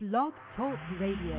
Blog Talk Radio.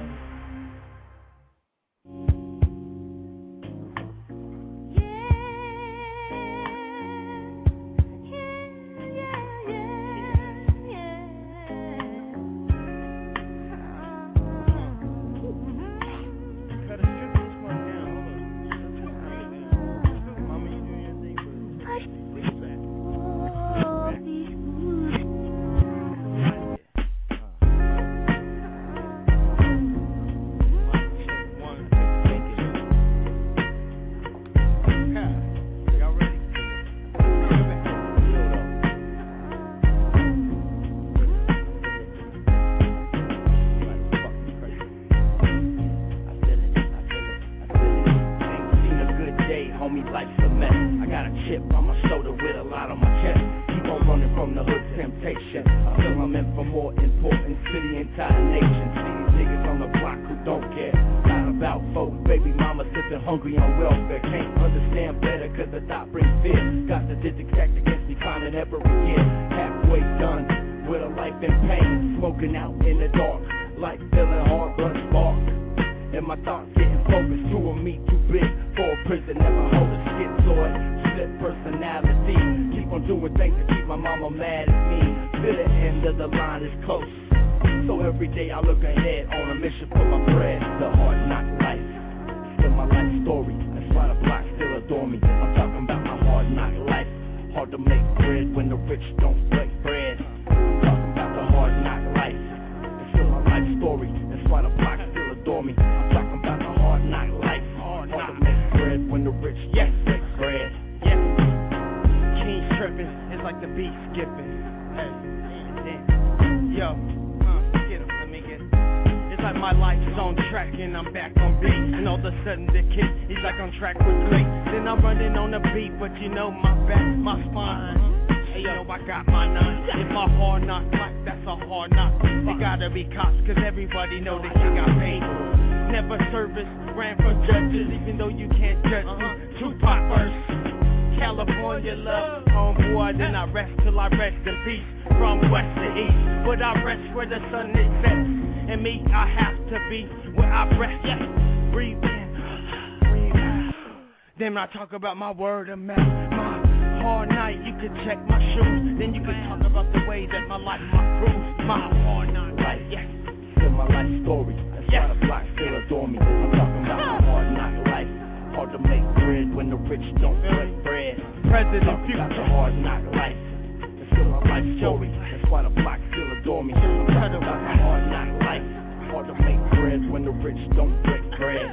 I talk about my word of mouth, my hard night. You can check my shoes, then you can talk about the way that my life, my cruise, my hard night life. Yes, still my life story. That's why the block still adore me. I'm talking about my hard night life. Hard to make bread when the rich don't break bread. President future. About the hard night life. It's still my life story. That's why the block still adore me. I'm talking about my hard night life. Hard to make bread when the rich don't break bread.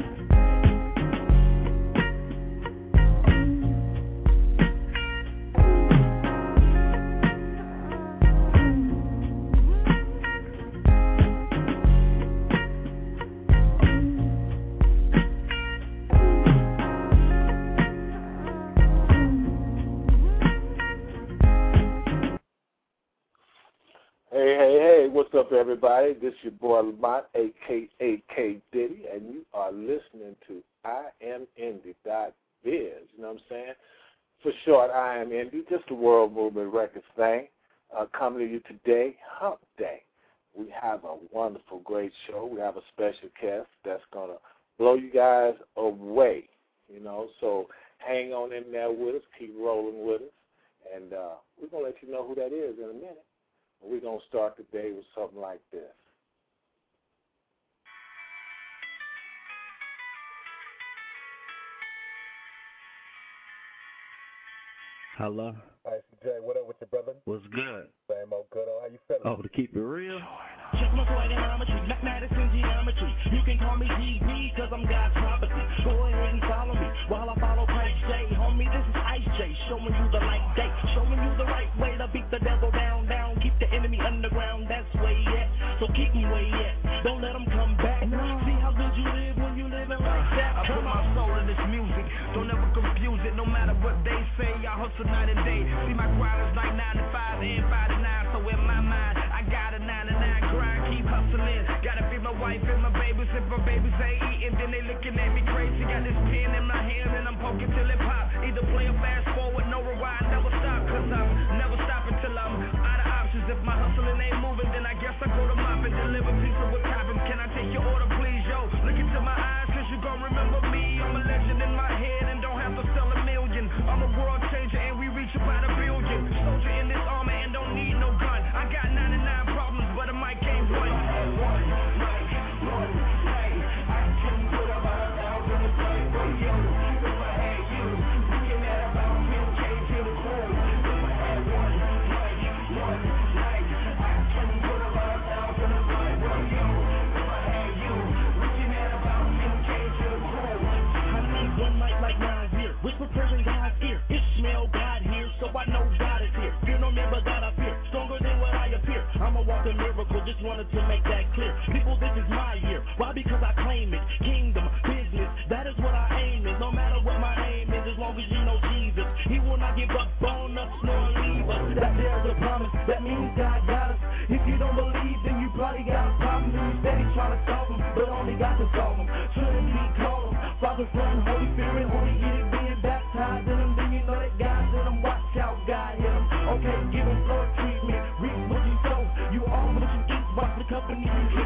What's up, everybody? This is your boy Lamont, a.k.a. K Diddy, and you are listening to IamIndie.biz. You know what I'm saying? For short, I Am Indie, just the World Movement Records thing. Coming to you today, Hump Day. We have a wonderful, great show. We have a special guest that's going to blow you guys away, you know. So hang on in there with us, keep rolling with us, and we're going to let you know who that is in a minute. We're going to start the day with something like this. Hello. Icy J, what up with your brother? What's good? Same old good old. How you feeling? Oh, to keep it real? Check my geometry, Madison geometry. You can call me GB, cause I'm God's property. Go ahead and follow me while I follow Prince J. Homie, this is Ice J, showing you the light day. Showing you the right way to beat the devil down. Keep the enemy underground, that's way yet. So keep them way yet. Don't let them come back. See how good you live when you living like that. I put my soul in this music. Don't ever confuse it. No matter what they say, I hustle night and day. See my grind is like 9 to 5 and 5 to 9. So in my mind, I got a 9 to 9 grind. Keep hustling. Gotta feed my wife and my babies. If my babies ain't eating, then they looking at me crazy. Got this pen in my hand and I'm poking till it pop. Either play or fast forward, no rewind, never stop. Cause I'm never stopping till I'm out of options. If my hustling ain't moving, then I guess I go to mop and deliver pizza with that clear. People, this is my year. Why? Because I claim it. Kingdom, business, that is what I aim at. No matter what my name is, as long as you know Jesus, He will not give up on us nor leave us. That there's a promise, that means God got us. If you don't believe, then you probably got a problem. You steady trying to solve them, but only God can solve them. Trinity, call them. Father, Son, Holy Spirit, Holy Spirit being baptized in them. Then you know that God's in them. Watch out, God hit them. Okay, give them floor treatment. Reap what you sow. You all what you eat. Watch the company you keep.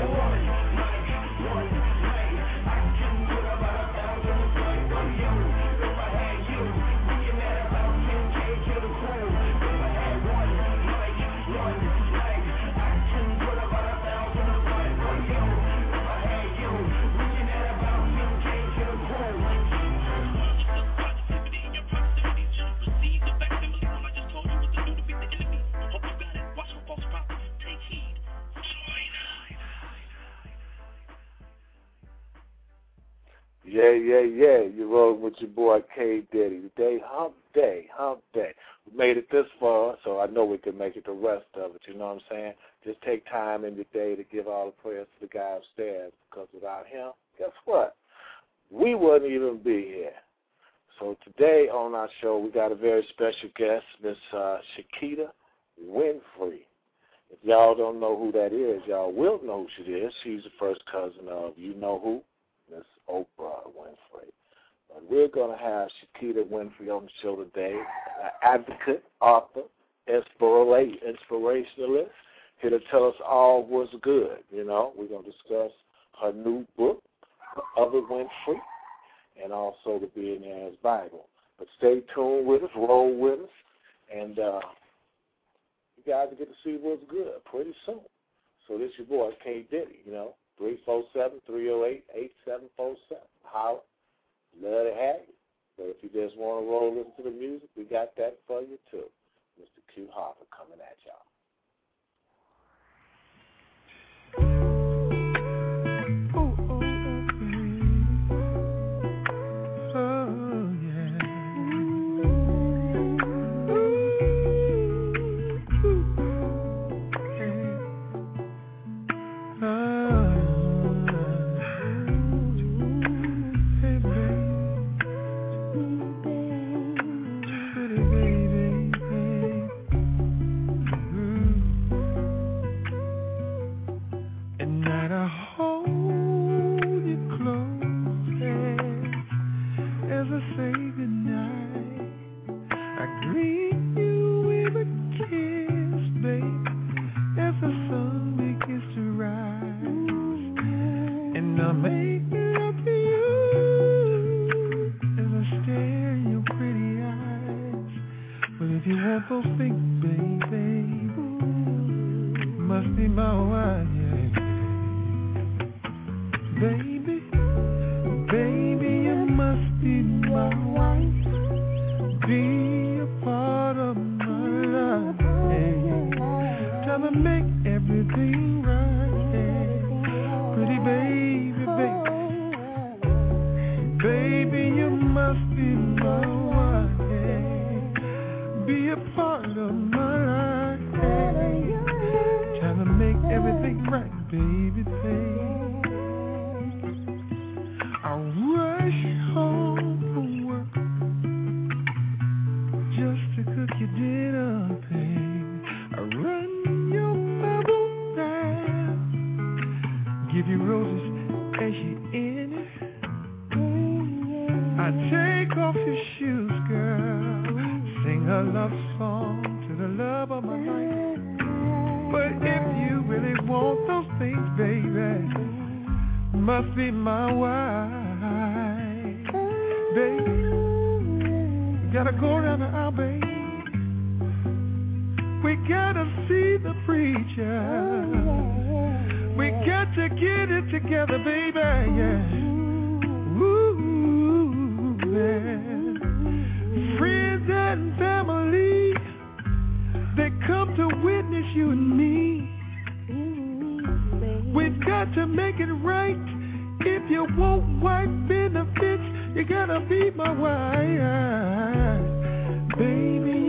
Yeah. You rode with your boy K Diddy. Today, hump day. We made it this far, so I know we can make it the rest of it. You know what I'm saying? Just take time in your day to give all the prayers to the guy upstairs, because without him, guess what? We wouldn't even be here. So today on our show, we got a very special guest, Miss Shakita Winfrey. If y'all don't know who that is, y'all will know who she is. She's the first cousin of you know who, Miss Oprah Winfrey. But we're going to have Shakita Winfrey on the show today, an advocate, author, inspirationalist, here to tell us all what's good. You know, we're going to discuss her new book, The Other Winfrey, and also the Billionaire's Bible. But stay tuned with us, roll with us, and you guys will get to see what's good pretty soon. So this your boy, K Diddy, 347-308-8747. Holla. Love to have you. But if you just want to roll listen to the music, we got that for you too. Mr. Q Harper coming at y'all.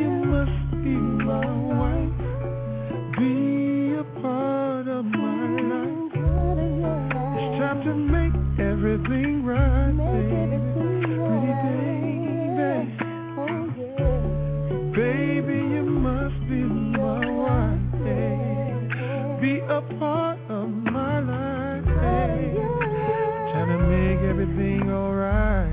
Be a part of my life. to make everything right, baby. Pretty baby. Baby, you must be my wife, be a part of my life, trying to make everything alright,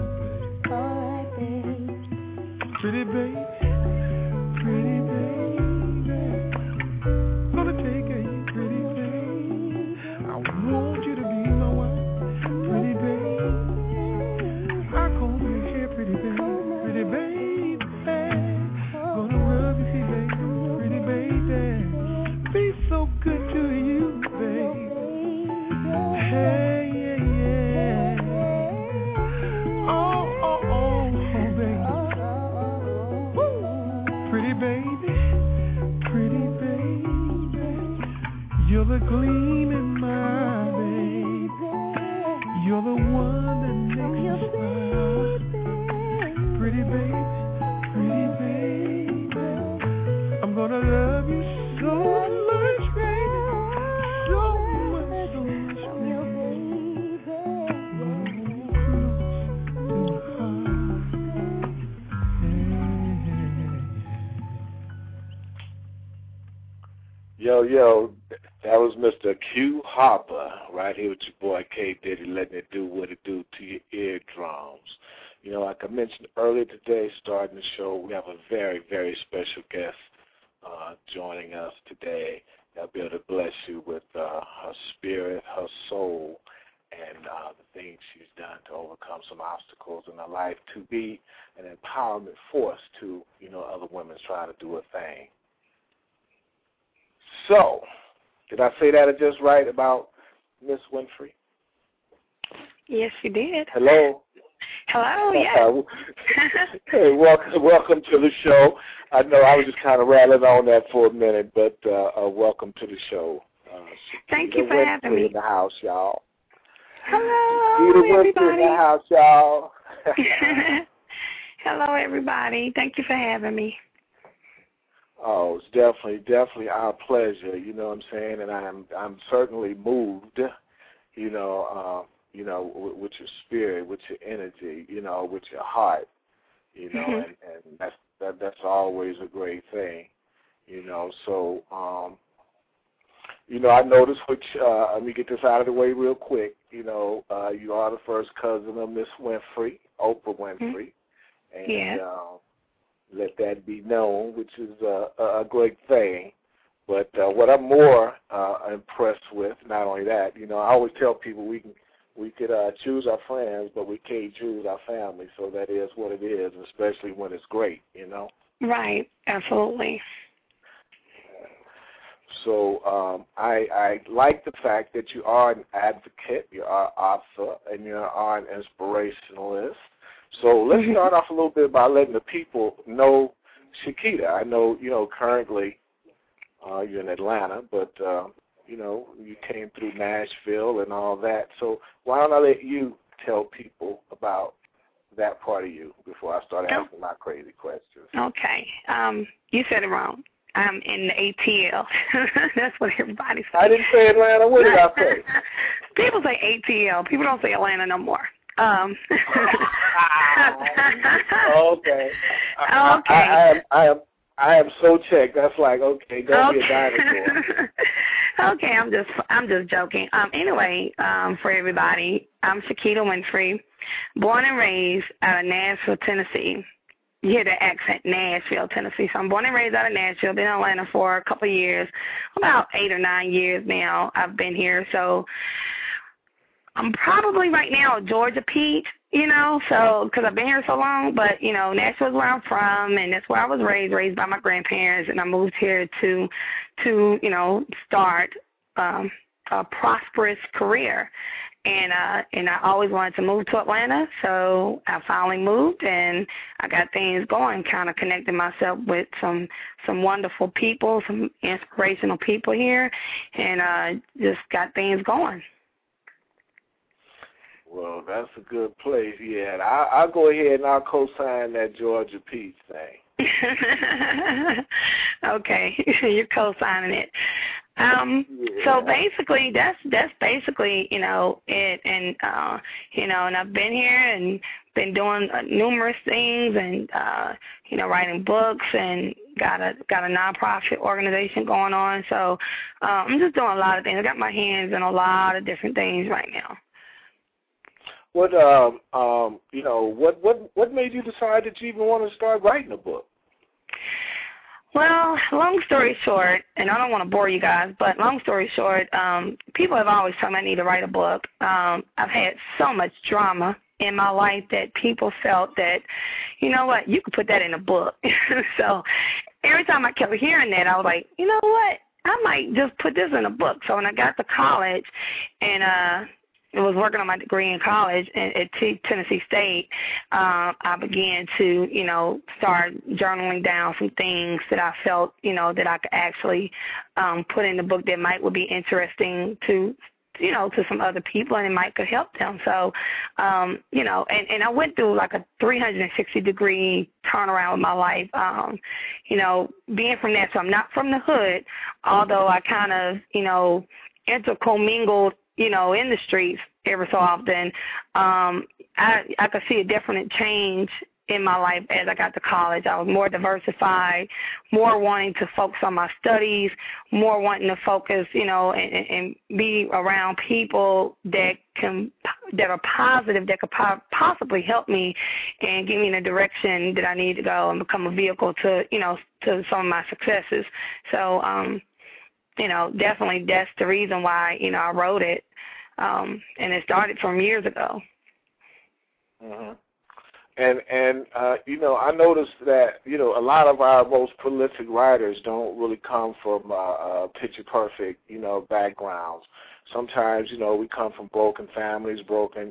pretty baby. Pretty baby, gonna take care of you, pretty baby. I want you to be my wife, pretty baby. I comb your hair, pretty baby, pretty baby. Gonna rub your feet, baby, pretty baby. Be so good to you, baby. Hey, yeah, yeah. Oh, baby. Pretty baby, pretty baby, you're the gleam in my baby. You're the one that makes me smile. Pretty baby, I'm gonna love you so much, baby, so much, baby. Yo, that was Mr. Q Harper right here with your boy K Diddy, letting it do what it do to your eardrums. You know, like I mentioned earlier today, starting the show, we have a very, very special guest joining us today. That'll be able to bless you with her spirit, her soul, and the things she's done to overcome some obstacles in her life, to be an empowerment force to, you know, other women trying to do a thing. So, did I say that just right about Miss Winfrey? Yes, you did. Hello. Hello, yes. Hey, welcome to the show. I know I was just kind of rattling on that for a minute, but welcome to the show. Thank you for having me. In the house, y'all. Hello, everybody. In the house, y'all. Hello, everybody. Thank you for having me. Oh, it's definitely our pleasure. You know what I'm saying, and I'm certainly moved. You know, with your spirit, with your energy, you know, with your heart. You know, and that's always a great thing. You know, so you know, I noticed which. Let me get this out of the way real quick. You know, you are the first cousin of Miss Winfrey, Oprah Winfrey, and. Let that be known, which is a great thing. But what I'm more impressed with, not only that, you know, I always tell people we could choose our friends, but we can't choose our family. So that is what it is, especially when it's great, you know. Right, absolutely. So I like the fact that you are an advocate, you are an author, and you are an inspirationalist. So let's start off a little bit by letting the people know Shakita. I know, you know, currently you're in Atlanta, but, you know, you came through Nashville and all that. So why don't I let you tell people about that part of you before I start asking my crazy questions? Okay. You said it wrong. I'm in the ATL. That's what everybody says. I didn't say Atlanta. What did I say? People say ATL. People don't say Atlanta no more. Okay. I am so checked. That's like, okay, don't be a dinosaur. Okay, I'm just joking. Anyway, for everybody, I'm Shakita Winfrey, born and raised out of Nashville, Tennessee. You hear the accent, Nashville, Tennessee. So I'm born and raised out of Nashville. Been in Atlanta for a couple of years, about 8 or 9 years now. I've been here, so I'm probably right now a Georgia Peach, you know, so because I've been here so long. But, you know, Nashville's where I'm from, and that's where I was raised by my grandparents. And I moved here to you know, start a prosperous career. And I always wanted to move to Atlanta, so I finally moved, and I got things going, kind of connecting myself with some wonderful people, some inspirational people here, and just got things going. Well, that's a good place. Yeah, I'll go ahead and I'll co-sign that Georgia Peach thing. Okay, you're co-signing it. So basically, that's basically, it, and and I've been here and been doing numerous things, and writing books, and got a nonprofit organization going on. So I'm just doing a lot of things. I got my hands in a lot of different things right now. What what made you decide that you even want to start writing a book? Well, long story short, and I don't want to bore you guys, but long story short, people have always told me I need to write a book. I've had so much drama in my life that people felt that, you know what, you could put that in a book. So every time I kept hearing that, I was like, you know what, I might just put this in a book. So when I got to college and I was working on my degree in college at Tennessee State, I began to, start journaling down some things that I felt, that I could actually put in the book that would be interesting to some other people, and it might could help them. So, and I went through like a 360-degree turnaround with my life, being from that. So I'm not from the hood, although I kind of, intercommingled, in the streets every so often. I could see a definite change in my life as I got to college. I was more diversified, more wanting to focus on my studies, more wanting to focus, and be around people that are positive, that could possibly help me and get me in a direction that I need to go and become a vehicle to, to some of my successes. So, definitely that's the reason why, I wrote it. And it started from years ago. Mm-hmm. And I noticed that, a lot of our most prolific writers don't really come from picture perfect, backgrounds. Sometimes, we come from broken families, broken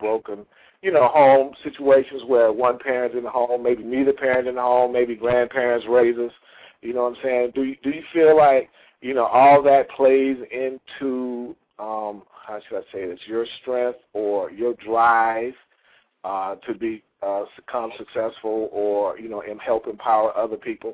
home situations where one parent's in the home, maybe neither parent in the home, maybe grandparents raise us. You know what I'm saying? Do you feel like, all that plays into, how should I say this, your strength or your drive to become successful or, and help empower other people?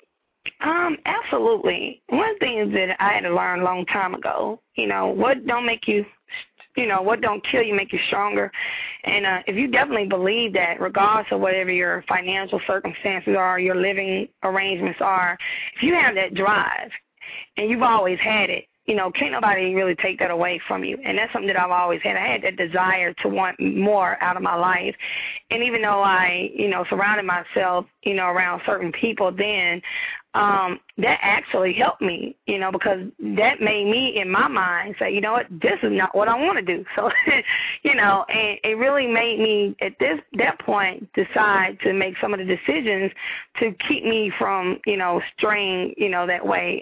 Absolutely. One thing that I had to learn a long time ago, what don't make you, what don't kill you make you stronger. And if you definitely believe that, regardless of whatever your financial circumstances are, your living arrangements are, if you have that drive and you've always had it, can't nobody really take that away from you. And that's something that I've always had. I had that desire to want more out of my life. And even though I, surrounded myself, around certain people then, that actually helped me, because that made me, in my mind, say, you know what, this is not what I want to do. So, and it really made me, at that point, decide to make some of the decisions to keep me from, straying, that way,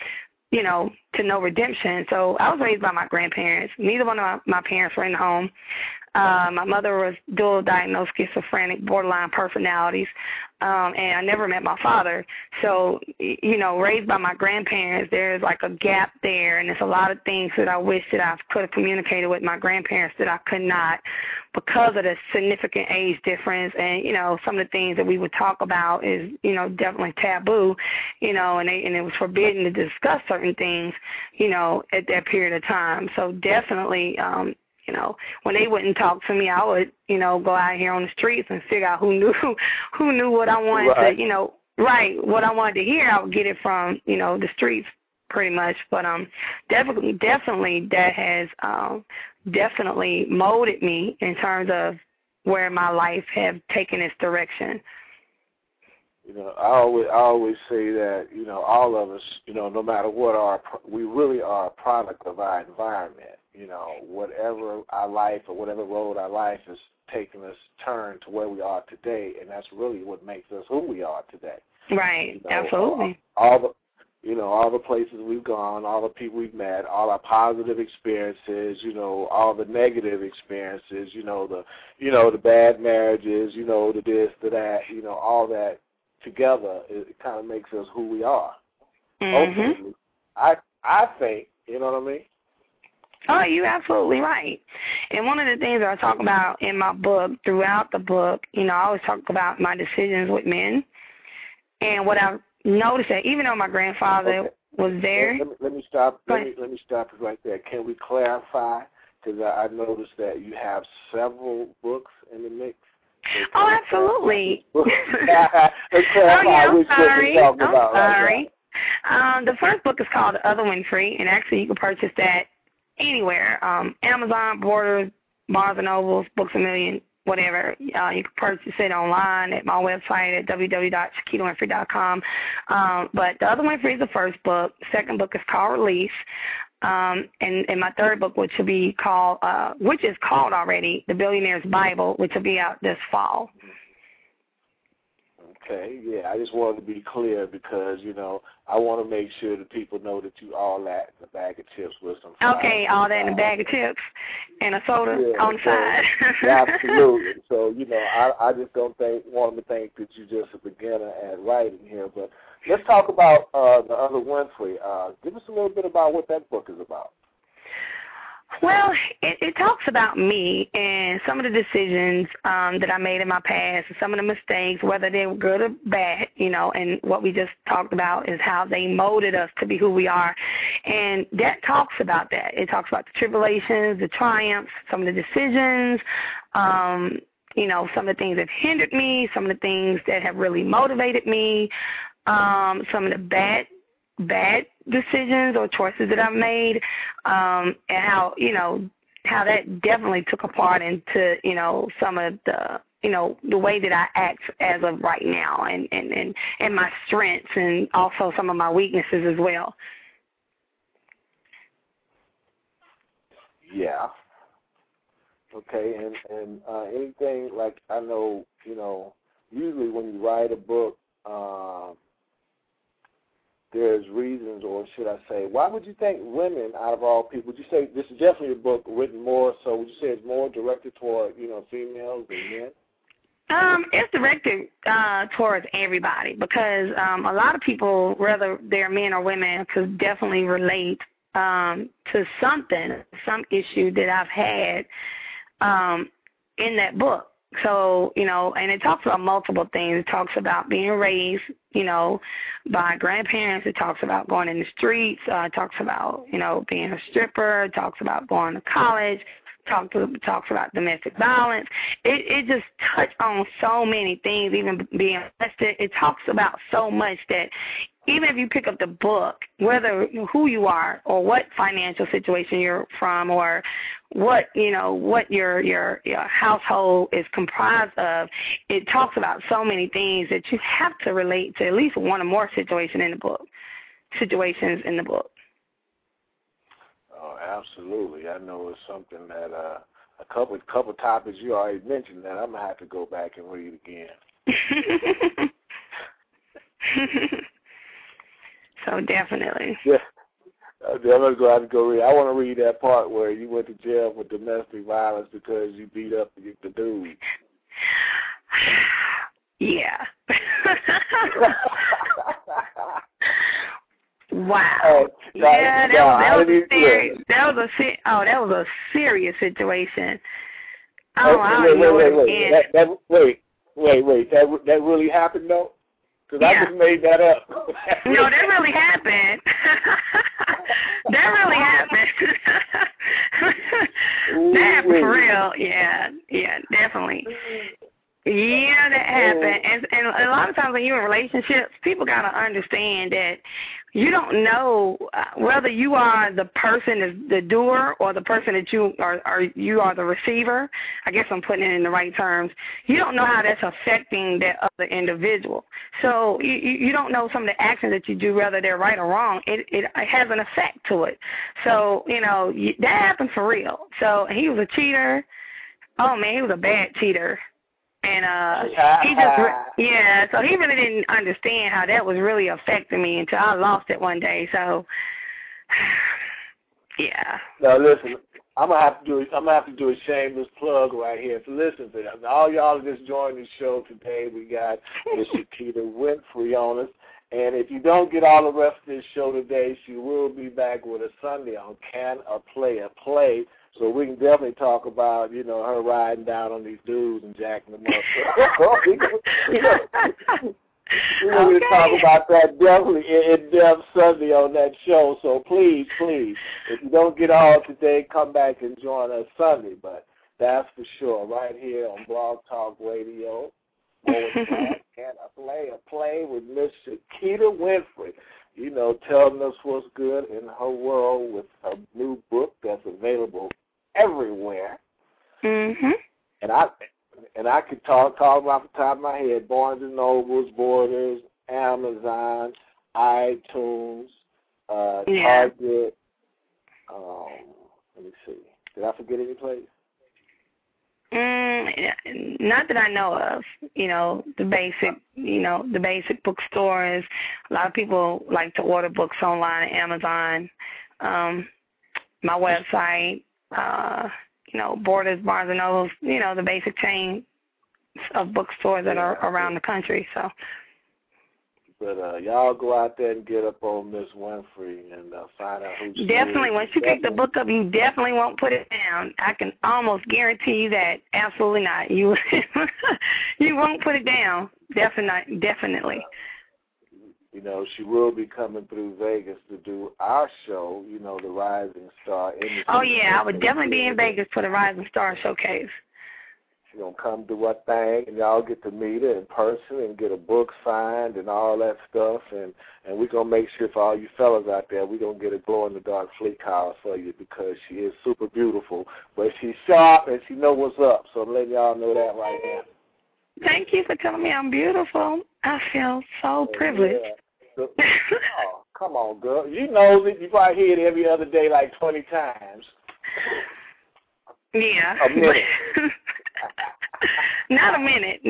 to no redemption. So I was raised by my grandparents. Neither one of my parents were in the home. My mother was dual diagnosed schizophrenic, borderline personalities, and I never met my father. So, raised by my grandparents, there's like a gap there, and there's a lot of things that I wish that I could have communicated with my grandparents that I could not because of the significant age difference. And, some of the things that we would talk about is, definitely taboo, and it was forbidden to discuss certain things, at that period of time. So definitely, when they wouldn't talk to me, I would, go out here on the streets and figure out who knew what I wanted right. to, what I wanted to hear. I would get it from, the streets pretty much. But definitely that has definitely molded me in terms of where my life have taken its direction. I always say that, all of us, no matter what we really are a product of our environment. Whatever our life or whatever road our life has taken us turn to where we are today, and that's really what makes us who we are today. Right, absolutely. All the places we've gone, all the people we've met, all our positive experiences, all the negative experiences, the bad marriages, the this, the that, all that together, it kind of makes us who we are. Mm-hmm. Ultimately, I think, you know what I mean? Oh, you're absolutely right. And one of the things that I talk about in my book, throughout the book, I always talk about my decisions with men. And what I've noticed that even though my grandfather was there. Let me stop. Let me stop it right there. Can we clarify? Because I noticed that you have several books in the mix. Oh, absolutely. Let's clarify which book we're talking about. Sorry. The first book is called The Other Winfrey, and actually you can purchase that anywhere. Amazon, Borders, Barnes & Nobles, Books A Million, whatever. You can purchase it online at my website at www.ShaquitaWinfrey.com. But The Other Winfrey is the first book. The second book is called Release. And my third book, which is called already The Billionaire's Bible, which will be out this fall. Okay, yeah, I just wanted to be clear because, I want to make sure that people know that you all that in a bag of chips with some fries. Okay, all that in a bag of chips and a soda on the side. Absolutely. So, I just want to think that you're just a beginner at writing here. But let's talk about The Other Winfrey. Give us a little bit about what that book is about. Well, it talks about me and some of the decisions that I made in my past and some of the mistakes, whether they were good or bad, and what we just talked about is how they molded us to be who we are. And that talks about that. It talks about the tribulations, the triumphs, some of the decisions, some of the things that hindered me, some of the things that have really motivated me, some of the bad decisions or choices that I've made, and how that definitely took a part into, some of the, the way that I act as of right now and my strengths and also some of my weaknesses as well. Yeah. Okay, and anything like I know, usually when you write a book, there's reasons, or should I say, why would you think women, out of all people, would you say this is definitely a book written more, so would you say it's more directed toward, females than men? It's directed towards everybody because a lot of people, whether they're men or women, could definitely relate to some issue that I've had in that book. So, and it talks about multiple things. It talks about being raised, by grandparents. It talks about going in the streets. It talks about, being a stripper. It talks about going to college. Talks about domestic violence. It just touched on so many things, even being arrested. It talks about so much that even if you pick up the book, whether who you are or what financial situation you're from or what your household is comprised of, it talks about so many things that you have to relate to at least one or more situations in the book. Oh, absolutely. I know it's something that a couple topics you already mentioned that I'm gonna have to go back and read again. So definitely. Yeah. I'm going to have to go read. I want to read that part where you went to jail for domestic violence because you beat up the dude. Yeah. Wow. Yeah, that was a serious situation. Wait. That really happened though? Because I just made that up. No, that really happened. That really happened. That happened for real. Yeah, definitely. Yeah, that happened. And a lot of times when you're in relationships, people got to understand that you don't know whether you are the person, the doer, or the person that you are the receiver. I guess I'm putting it in the right terms. You don't know how that's affecting that other individual. So you don't know some of the actions that you do, whether they're right or wrong. It has an effect to it. So, that happened for real. So he was a cheater. Oh, man, he was a bad cheater. And so he really didn't understand how that was really affecting me until I lost it one day. So, yeah. Now listen, I'm gonna have to do a shameless plug right here. So listen to that. All y'all just joined the show today. We got Miss Shaquita Winfrey on us, and if you don't get all the rest of this show today, she will be back with us Sunday on Can a Player Play. So we can definitely talk about, her riding down on these dudes and jacking them up. We're going to talk about that definitely in-depth Sunday on that show. So please, if you don't get on today, come back and join us Sunday. But that's for sure, right here on Blog Talk Radio. And a play with Miss Shakita Winfrey. You know, telling us what's good in her world with her new book that's available everywhere. Mhm. And I could talk off the top of my head: Barnes and Nobles, Borders, Amazon, iTunes, Target. Let me see. Did I forget any place? Not that I know of. You know, the basic bookstores. A lot of people like to order books online at Amazon. My website, Borders, Barnes and Nobles, the basic chain of bookstores that are around the country. So. But y'all go out there and get up on Miss Winfrey and find out who she is. Definitely. Once you pick the book up, you definitely won't put it down. I can almost guarantee you that. Absolutely not. You won't put it down. Definitely. You know, she will be coming through Vegas to do our show, the Rising Star Industry. Oh, yeah. I would definitely be in Vegas for the Rising Star Showcase. She's going to come do her thing, and y'all get to meet her in person and get a book signed and all that stuff. And we're going to make sure for all you fellas out there, we're going to get a glow-in-the-dark fleet collar for you because she is super beautiful. But she's sharp, and she knows what's up. So I'm letting y'all know that right now. Thank you for telling me I'm beautiful. I feel so privileged. Yeah. Oh, come on, girl. You know that you probably hear it every other day like 20 times. Yeah. A minute. Not a minute.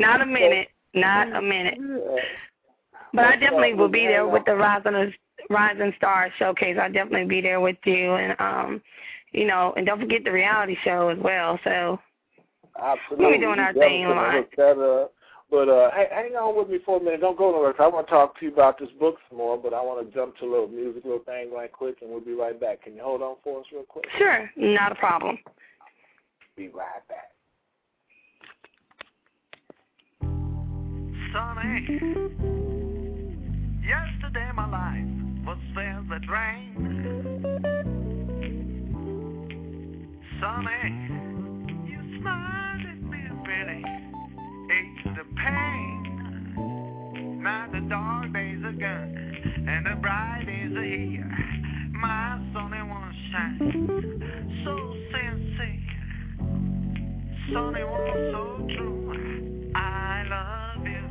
But I definitely will be there with the Rising Star Showcase. I'll definitely be there with you, and and don't forget the reality show as well. So absolutely, we'll be doing our thing, Lamont. But hang on with me for a minute. Don't go nowhere. I want to talk to you about this book some more, but I want to jump to a little music, little thing right quick, and we'll be right back. Can you hold on for us real quick? Sure, not a problem. Be right back. Sonny, yesterday my life was filled with rain. Sonny, you smiled at me pretty, ate the pain. Now the dark days are gone and the bright days are here. My Sonny won't shine so sincere. Sonny won't so true. I love you.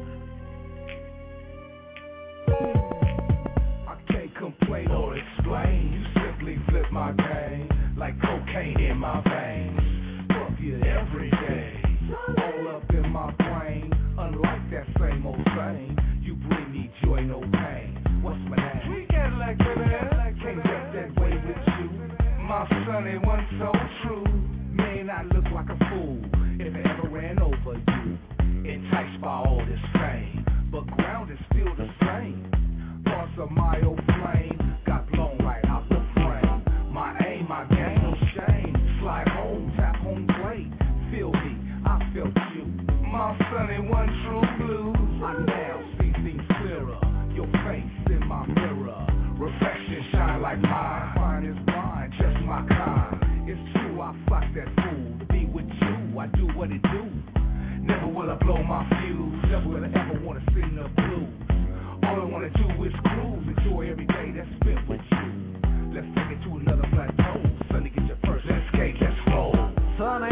I can't complain or explain. You simply flip my game like cocaine in my veins. Fuck you every day. All up in my brain. Unlike that same old saying, you bring me joy, no pain. What's my name? Sweet Cadillac, can't get that way with you. My Sonny wasn't so true. Man, I look like a fool if I ever ran over you. Enticed by all this fame, but ground is still the same. Thoughts of my old flame got blown right out the frame. My aim, my game, no shame. Slide home, tap home plate. Feel me, I felt you. My Sonny, one true blue. I now see things clearer. Your face in my mirror. Reflection shine like mine. Fine is blind, just my kind. It's true, I fuck that fool. To be with you, I do what it do. Never will I blow my fuse. Never will I ever want to sing the blues. All I want to do is cruise. Enjoy every day that's spent with you. Let's take it to another plateau. Sonny, get your first. Let's skate, let's roll. Sonny,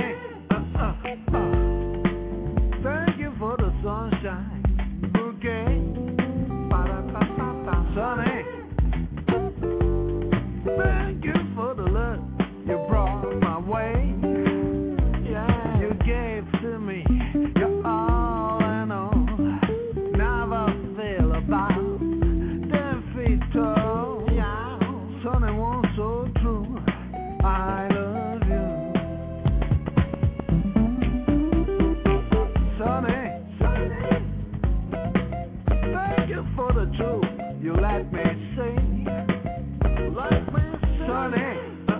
thank you for the sunshine bouquet. Sonny, thank you for the love you brought my way. Yeah, you gave to me your all and all. Never feel about 10 feet tall. Yeah, Sonny won't so true. I love you. Sonny, thank you for the truth you let me see. Sonny,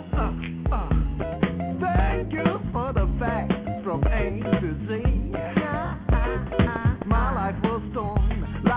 thank you for the facts from A to Z. My life was torn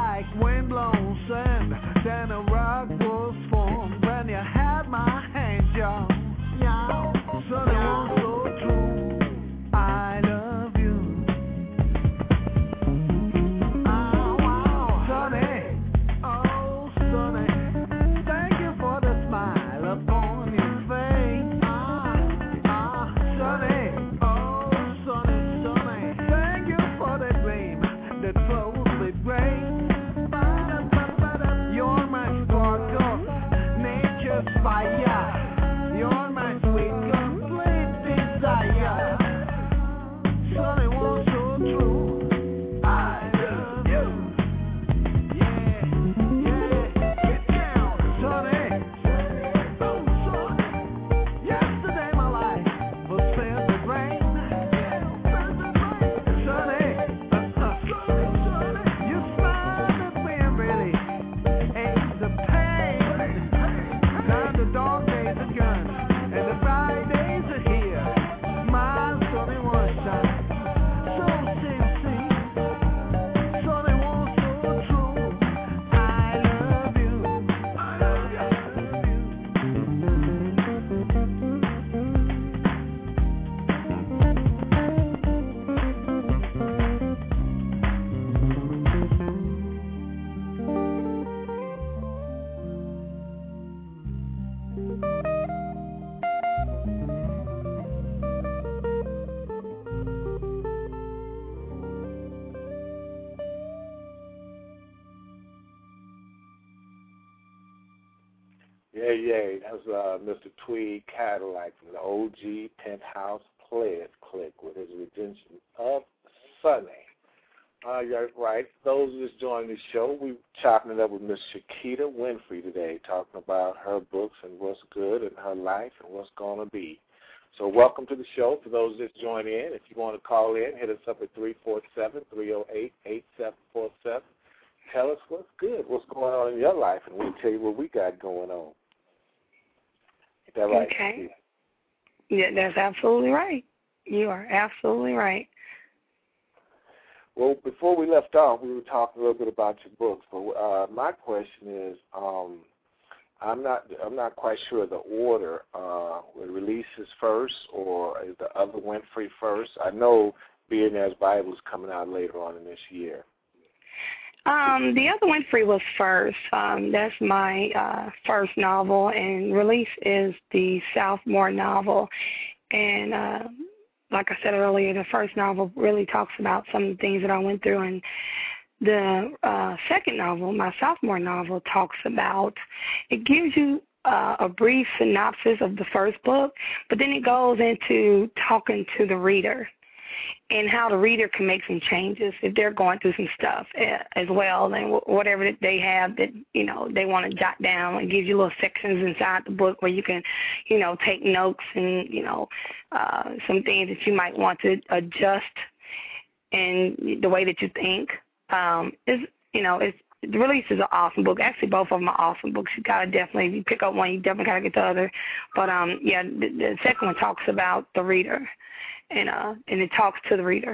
Yeah. That was Mr. Tweed Cadillac from the OG Penthouse Players Clique with his rendition of Sunny. You're right. Those who just joined the show, we're chopping it up with Miss Shakita Winfrey today, talking about her books and what's good in her life and what's going to be. So welcome to the show. For those that join in, if you want to call in, hit us up at 347-308-8747. Tell us what's good, what's going on in your life, and we'll tell you what we got going on. Is that right? Okay. Yeah, that's absolutely right. You are absolutely right. Well, before we left off, we were talking a little bit about your books. But my question is, I'm not quite sure the order. Will releases first, or is the other Winfrey first? I know Billionaire's Bible is coming out later on in this year. The other Winfrey was first. That's my first novel, and release is the Southmore novel. And like I said earlier, the first novel really talks about some of the things that I went through, and the second novel, my sophomore novel, talks about, it gives you a brief synopsis of the first book, but then it goes into talking to the reader and how the reader can make some changes if they're going through some stuff as well, and whatever that they have that, you know, they want to jot down. It gives you little sections inside the book where you can, you know, take notes and, you know, some things that you might want to adjust in the way that you think. The Release is an awesome book. Actually, both of them are awesome books. You gotta definitely, if you pick up one, you definitely gotta get the other. But the second one talks about the reader, and it talks to the reader.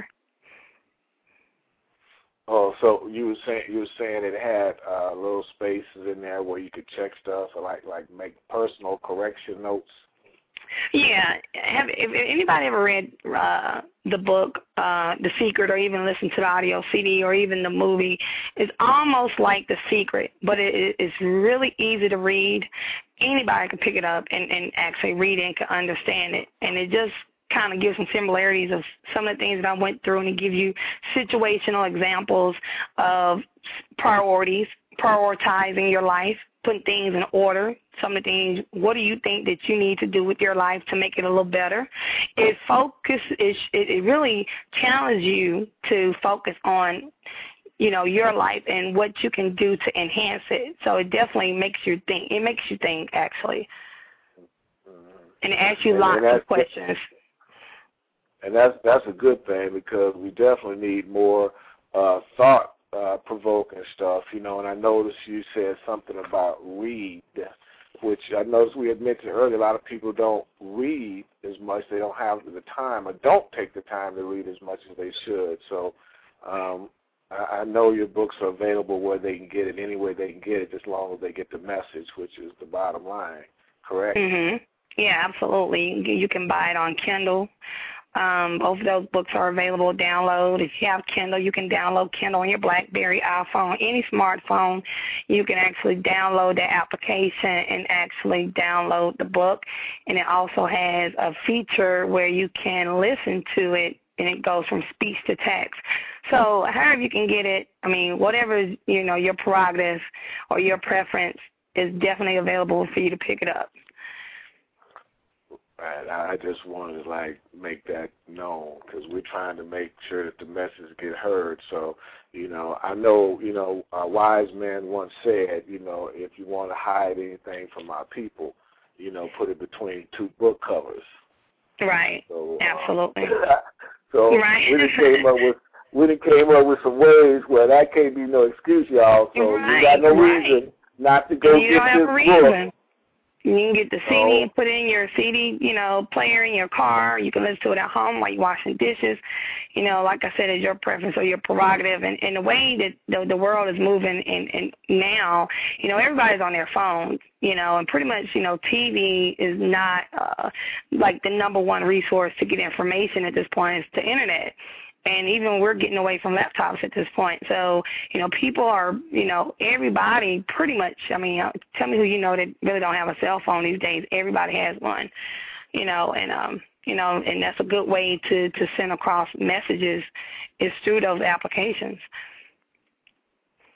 Oh, so you were saying it had little spaces in there where you could check stuff, or like make personal correction notes. Yeah. If anybody ever read the book, The Secret, or even listened to the audio CD, or even the movie, it's almost like The Secret, but it's really easy to read. Anybody can pick it up and actually read it and can understand it. And it just kind of gives some similarities of some of the things that I went through, and it gives you situational examples of prioritizing your life, putting things in order. Some of the things, what do you think that you need to do with your life to make it a little better? It really challenges you to focus on, you know, your life and what you can do to enhance it. So it definitely makes you think. It makes you think, actually. And it asks you lots of questions. And that's a good thing, because we definitely need more thought-provoking stuff, you know. And I noticed you said something about read, which I noticed we had mentioned earlier. A lot of people don't read as much. They don't have the time, or don't take the time to read as much as they should. So I know your books are available where they can get it any way they can get it, as long as they get the message, which is the bottom line. Correct? Mm-hmm. Yeah, absolutely. You can buy it on Kindle. Both of those books are available to download. If you have Kindle, you can download Kindle on your BlackBerry, iPhone, any smartphone. You can actually download the application and actually download the book. And it also has a feature where you can listen to it, and it goes from speech to text. So however you can get it, I mean, whatever, you know, your prerogative or your preference, is definitely available for you to pick it up. Right. I just wanted to make that known, because we're trying to make sure that the message get heard. So, you know, I know, you know, a wise man once said, you know, if you want to hide anything from our people, you know, put it between two book covers. Right. So, absolutely. So right. we done came up with some ways where that can't be no excuse, y'all. So you got no reason not to go get this book. You can get the CD and put it in your CD, you know, player in your car. You can listen to it at home while you're washing dishes. You know, like I said, it's your preference or your prerogative. And the way that the world is moving and now, you know, everybody's on their phones, you know, and pretty much, you know, TV is not like the number one resource to get information at this point. It's the Internet. And even we're getting away from laptops at this point. So, you know, people are, you know, everybody pretty much, I mean, tell me who you know that really don't have a cell phone these days. Everybody has one, you know, and that's a good way to send across messages is through those applications.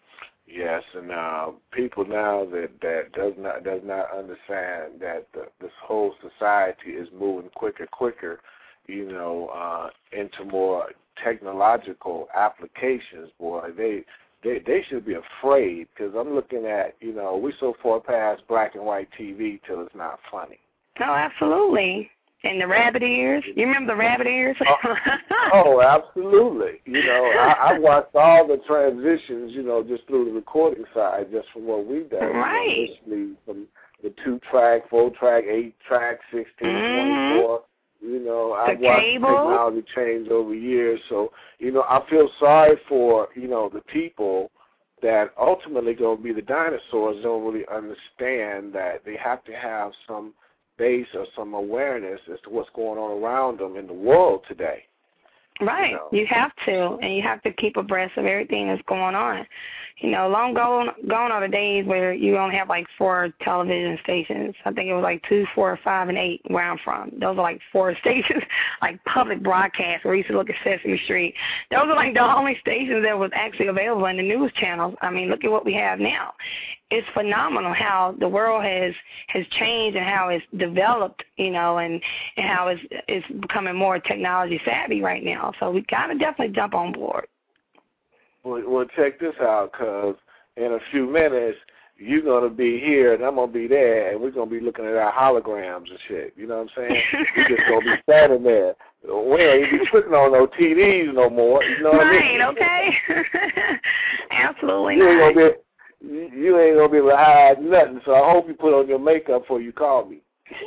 Yes, and people now that does not understand that this whole society is moving quicker, into more technological applications. Boy, they should be afraid, because I'm looking at, we so far past black and white TV till it's not funny. Oh, absolutely. And the rabbit ears. You remember the rabbit ears? Oh, absolutely. I watched all the transitions, just through the recording side, just from what we've done. Right. Initially from the 2-track, 4-track, 8-track, 16, 24. I've watched technology change over years. So, I feel sorry for, the people that ultimately going to be the dinosaurs, don't really understand that they have to have some base or some awareness as to what's going on around them in the world today. Right. You have to, and you have to keep abreast of everything that's going on. Long gone are the days where you only have like 4 television stations. I think it was like 2, 4, 5, and 8 where I'm from. Those are like 4 stations, like public broadcast where we used to look at Sesame Street. Those are like the only stations that was actually available in the news channels. I mean, look at what we have now. It's phenomenal how the world has changed and how it's developed, and how it's becoming more technology savvy right now. So we got to definitely jump on board. Well, check this out, because in a few minutes, you're going to be here and I'm going to be there, and we're going to be looking at our holograms and shit. You know what I'm saying? We're just going to be standing there. We ain't be putting on no TVs no more. You know what I mean? Right, okay. Absolutely you not. You ain't going to be able to hide nothing, so I hope you put on your makeup before you call me.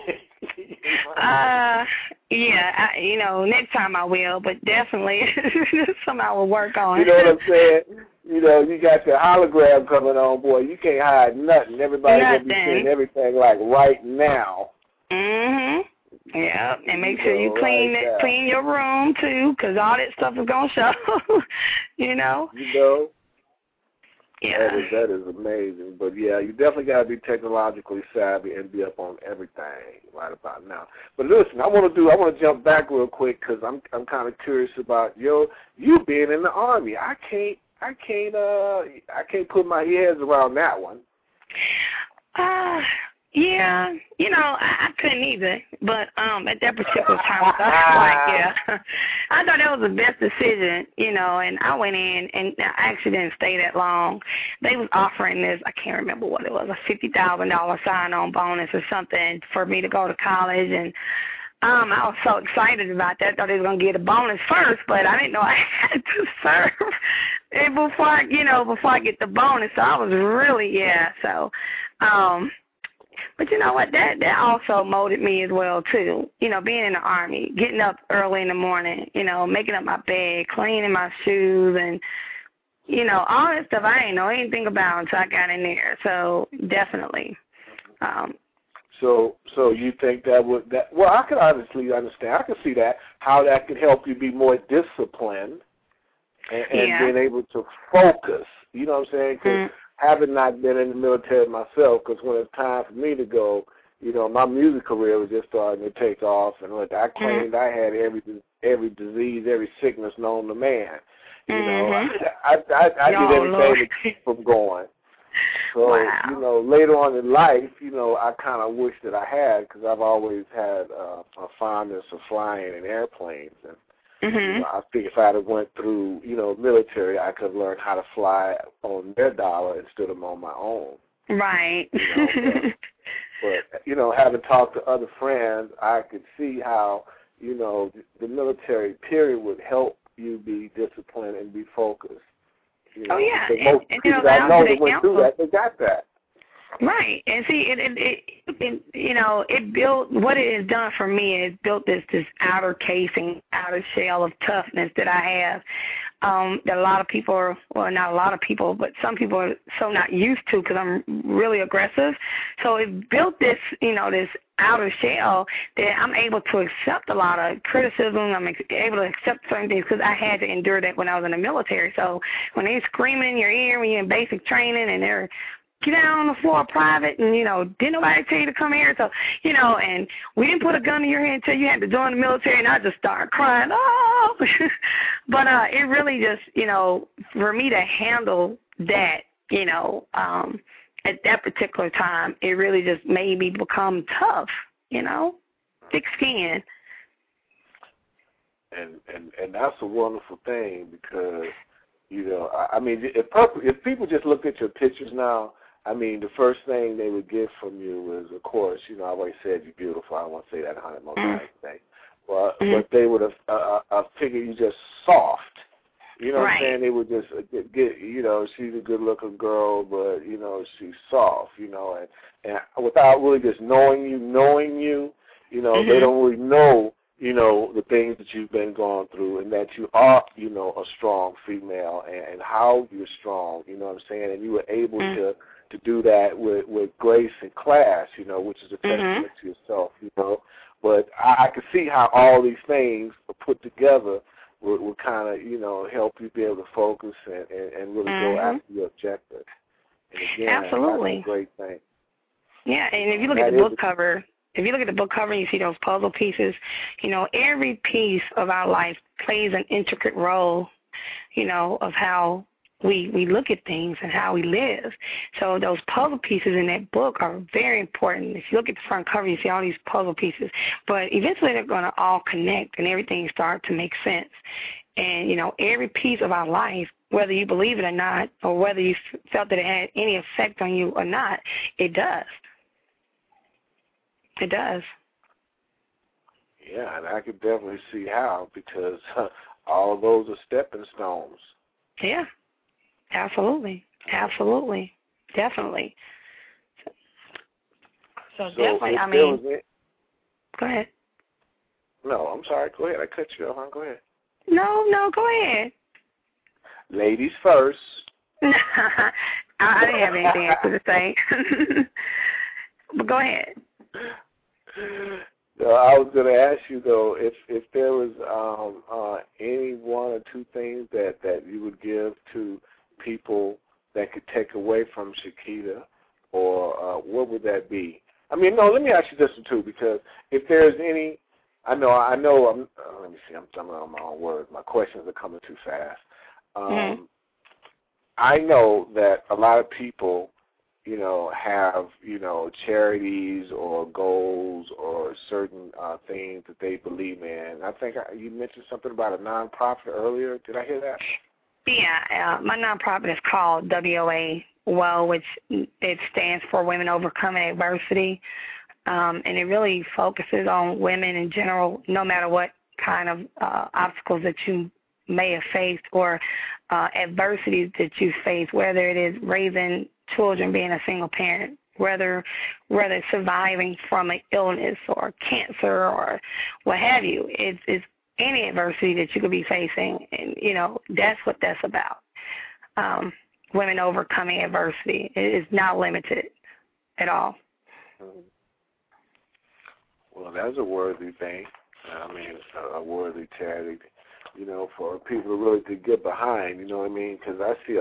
Yeah, next time I will, but definitely something I will work on. You know what I'm saying? You got your hologram coming on, boy. You can't hide nothing. Everybody's going to be seeing everything like right now. Yeah, and make sure you clean your room, too, because all that stuff is going to show, Yeah. That is amazing. But, yeah, you definitely got to be technologically savvy and be up on everything right about now. But, listen, I want to jump back real quick because I'm kind of curious about you being in the Army. I can't put my heads around that one. Yeah, I couldn't either. But at that particular time, I was like, yeah. I thought that was the best decision, and I went in, and I actually didn't stay that long. They was offering this, I can't remember what it was, a $50,000 sign-on bonus or something for me to go to college, and I was so excited about that. I thought they was going to get a bonus first, but I didn't know I had to serve and before I get the bonus. So I was really, so but you know what? That also molded me as well, too. Being in the Army, getting up early in the morning, making up my bed, cleaning my shoes, and, all that stuff I didn't know anything about until I got in there. So definitely. So you think well, I can honestly understand. I can see that, how that could help you be more disciplined and being able to focus. You know what I'm saying? 'Cause having not been in the military myself, because when it's time for me to go, my music career was just starting to take off, and I claimed I had every disease, every sickness known to man. I did everything to keep from going. So, later on in life, I kind of wish that I had, because I've always had a fondness of flying in airplanes, and I think if I had went through, military, I could learn how to fly on their dollar instead of on my own. Right. But having talked to other friends, I could see how, the military period would help you be disciplined and be focused. Oh, yeah. Most people that I know that went through that, they got that. Right, and see, it built, what it has done for me is built this outer casing, outer shell of toughness that I have, that a lot of people not a lot of people, but some people are so not used to, because I'm really aggressive. So it built this, this outer shell that I'm able to accept a lot of criticism. I'm able to accept certain things because I had to endure that when I was in the military. So when they're screaming in your ear when you're in basic training and they're get down on the floor private and, didn't nobody tell you to come here. So, and we didn't put a gun in your hand until you had to join the military, and I just started crying, oh. But it really just, for me to handle that you know, at that particular time, it really just made me become tough, you know, thick skin. And that's a wonderful thing because, you know, I mean, if people just look at your pictures now, I mean, the first thing they would get from you is, of course, you know, I always said you're beautiful. I don't want to say that 100 more times today. But they would have figured you just soft. You know what I'm saying? They would just get, you know, she's a good-looking girl, but, you know, she's soft, you know, and without really just knowing you, you know, they don't really know, you know, the things that you've been going through and that you are, you know, a strong female and how you're strong, you know what I'm saying? And you were able to do that with grace and class, you know, which is a testament to yourself, you know. But I can see how all these things put together will kind of, you know, help you be able to focus and really go after your objective. And again, absolutely, that's a great thing. Yeah, and if you look at the book cover, and you see those puzzle pieces, you know, every piece of our life plays an intricate role, you know, of how we look at things and how we live. So those puzzle pieces in that book are very important. If you look at the front cover, you see all these puzzle pieces. But eventually they're going to all connect and everything start to make sense. And, you know, every piece of our life, whether you believe it or not, or whether you felt that it had any effect on you or not, it does. It does. Yeah, and I could definitely see how, because all of those are stepping stones. Yeah, absolutely. Absolutely. Definitely. So definitely, I mean, go ahead. No, I'm sorry. Go ahead. I cut you off. Go ahead. No, go ahead. Ladies first. I didn't have anything else to say. But go ahead. No, I was going to ask you, though, if there was any one or two things that you would give to people that could take away from Shakita, or what would that be? I mean, no, let me ask you this one, too, because if there's any, let me see, I'm jumping on my own words. My questions are coming too fast. I know that a lot of people, you know, have, you know, charities or goals or certain things that they believe in. I think you mentioned something about a nonprofit earlier. Did I hear that? Yeah, my nonprofit is called WOA, which it stands for Women Overcoming Adversity, and it really focuses on women in general, no matter what kind of obstacles that you may have faced or adversities that you face, whether it is raising children, being a single parent, whether it's surviving from an illness or cancer or what have you. It's any adversity that you could be facing, and, you know, that's what that's about. Women overcoming adversity. It is not limited at all. Well, that's a worthy thing. I mean, a worthy charity, you know, for people to really to get behind, you know what I mean? Because I see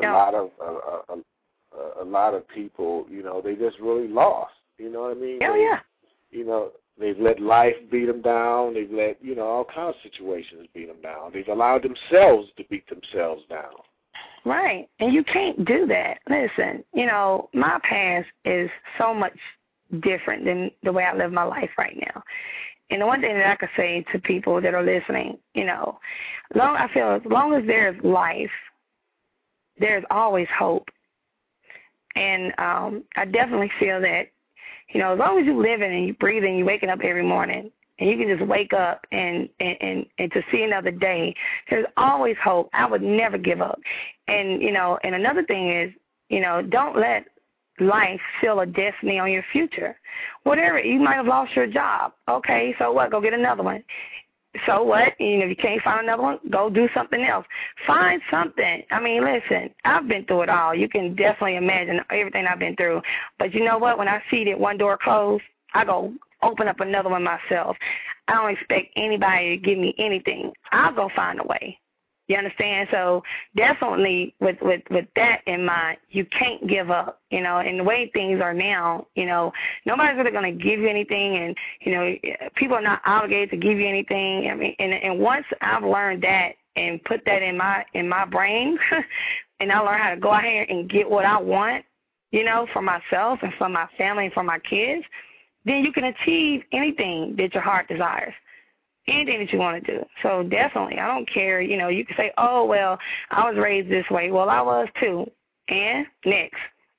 a lot of people, you know, they just really lost, you know what I mean? You know, they've let life beat them down. They've let, you know, all kinds of situations beat them down. They've allowed themselves to beat themselves down. Right, and you can't do that. Listen, you know, my past is so much different than the way I live my life right now. And the one thing that I could say to people that are listening, you know, I feel as long as there's life, there's always hope. And I definitely feel that, you know, as long as you're living and you're breathing, you're waking up every morning, and you can just wake up and to see another day, there's always hope. I would never give up. And, you know, and another thing is, you know, don't let life seal a destiny on your future. Whatever, you might have lost your job. Okay, so what? Go get another one. So what? You know, if you can't find another one, go do something else. Find something. I mean, listen, I've been through it all. You can definitely imagine everything I've been through. But you know what? When I see that one door closed, I go open up another one myself. I don't expect anybody to give me anything. I'll go find a way. You understand? So definitely with that in mind, you can't give up, you know, and the way things are now, you know, nobody's really going to give you anything, and, you know, people are not obligated to give you anything. I mean, and once I've learned that and put that in my brain and I learn how to go out here and get what I want, you know, for myself and for my family and for my kids, then you can achieve anything that your heart desires, anything that you want to do. So definitely, I don't care, you know, you can say, oh, well, I was raised this way. Well, I was too. And next.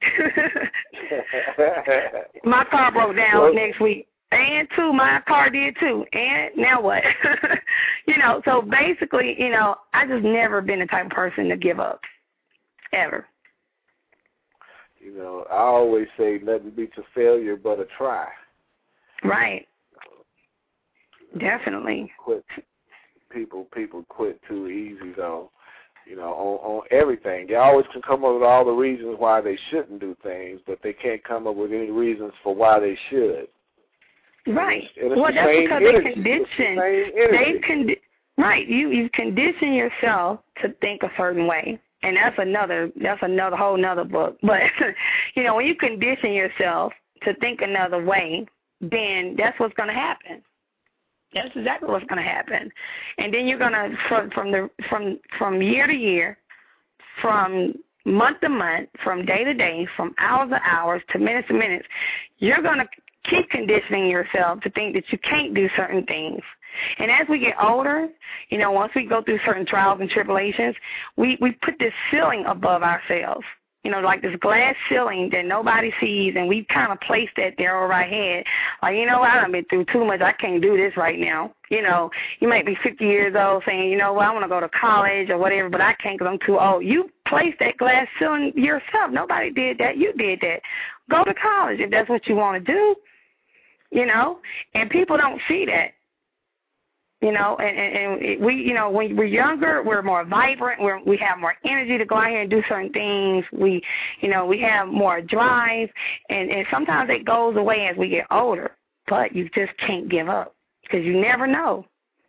My car broke down next week. And two, my car did too. And now what? You know, so basically, you know, I just never been the type of person to give up, ever. You know, I always say nothing beats a failure but a try. Right. Definitely. People quit too easy, though. You know, on everything. They always can come up with all the reasons why they shouldn't do things, but they can't come up with any reasons for why they should. Right. And it's Well, the that's same because energy. they condition. Right. You condition yourself to think a certain way, and that's another whole nother book. But you know, when you condition yourself to think another way, then that's what's going to happen. That's exactly what's going to happen. And then you're going to, from year to year, from month to month, from day to day, from hours to hours, to minutes, you're going to keep conditioning yourself to think that you can't do certain things. And as we get older, you know, once we go through certain trials and tribulations, we put this ceiling above ourselves. You know, like this glass ceiling that nobody sees, and we kind of place that there over our head. Like, you know what, I've been through too much. I can't do this right now. You know, you might be 50 years old saying, you know what, I want to go to college or whatever, but I can't because I'm too old. You placed that glass ceiling yourself. Nobody did that. You did that. Go to college if that's what you want to do, you know, and people don't see that. You know, and we, you know, when we're younger, we're more vibrant. We have more energy to go out here and do certain things. We, you know, we have more drive, and sometimes it goes away as we get older. But you just can't give up because you never know.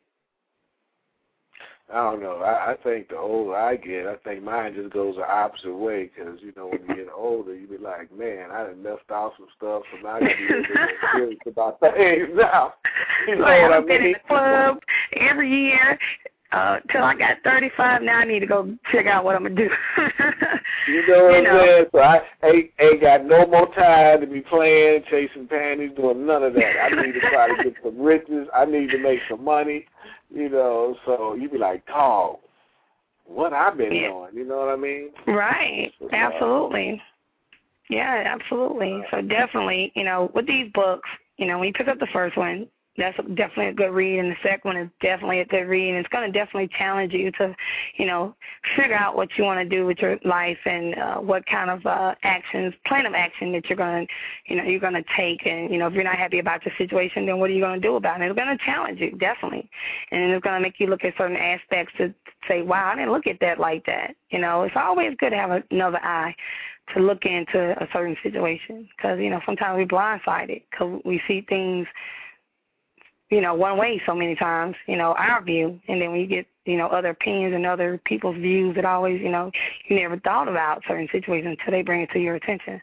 I don't know. I think the older I get, I think mine just goes the opposite way because, you know, when you get older, you be like, man, I done left out some stuff, so now I got to be a little more serious about things now. You know what I mean? I've been in the club every year till I got 35. Now I need to go figure out what I'm going to do. You know what I'm saying? So I ain't got no more time to be playing, chasing panties, doing none of that. I need to try to get some riches. I need to make some money. You know, so you be like, dog, what I've been doing, you know what I mean? Right, absolutely. Yeah, absolutely. So definitely, you know, with these books, you know, when you pick up the first one, that's definitely a good read, and the second one is definitely a good read, and it's going to definitely challenge you to, you know, figure out what you want to do with your life and what kind of plan of action that you're going to, you know, you're going to take, and, you know, if you're not happy about your situation, then what are you going to do about it? It's going to challenge you, definitely, and it's going to make you look at certain aspects to say, wow, I didn't look at that like that. You know, it's always good to have another eye to look into a certain situation because, you know, sometimes we're blindsided because we see things, you know, one way so many times, you know, our view. And then when you get, you know, other opinions and other people's views that always, you know, you never thought about certain situations until they bring it to your attention.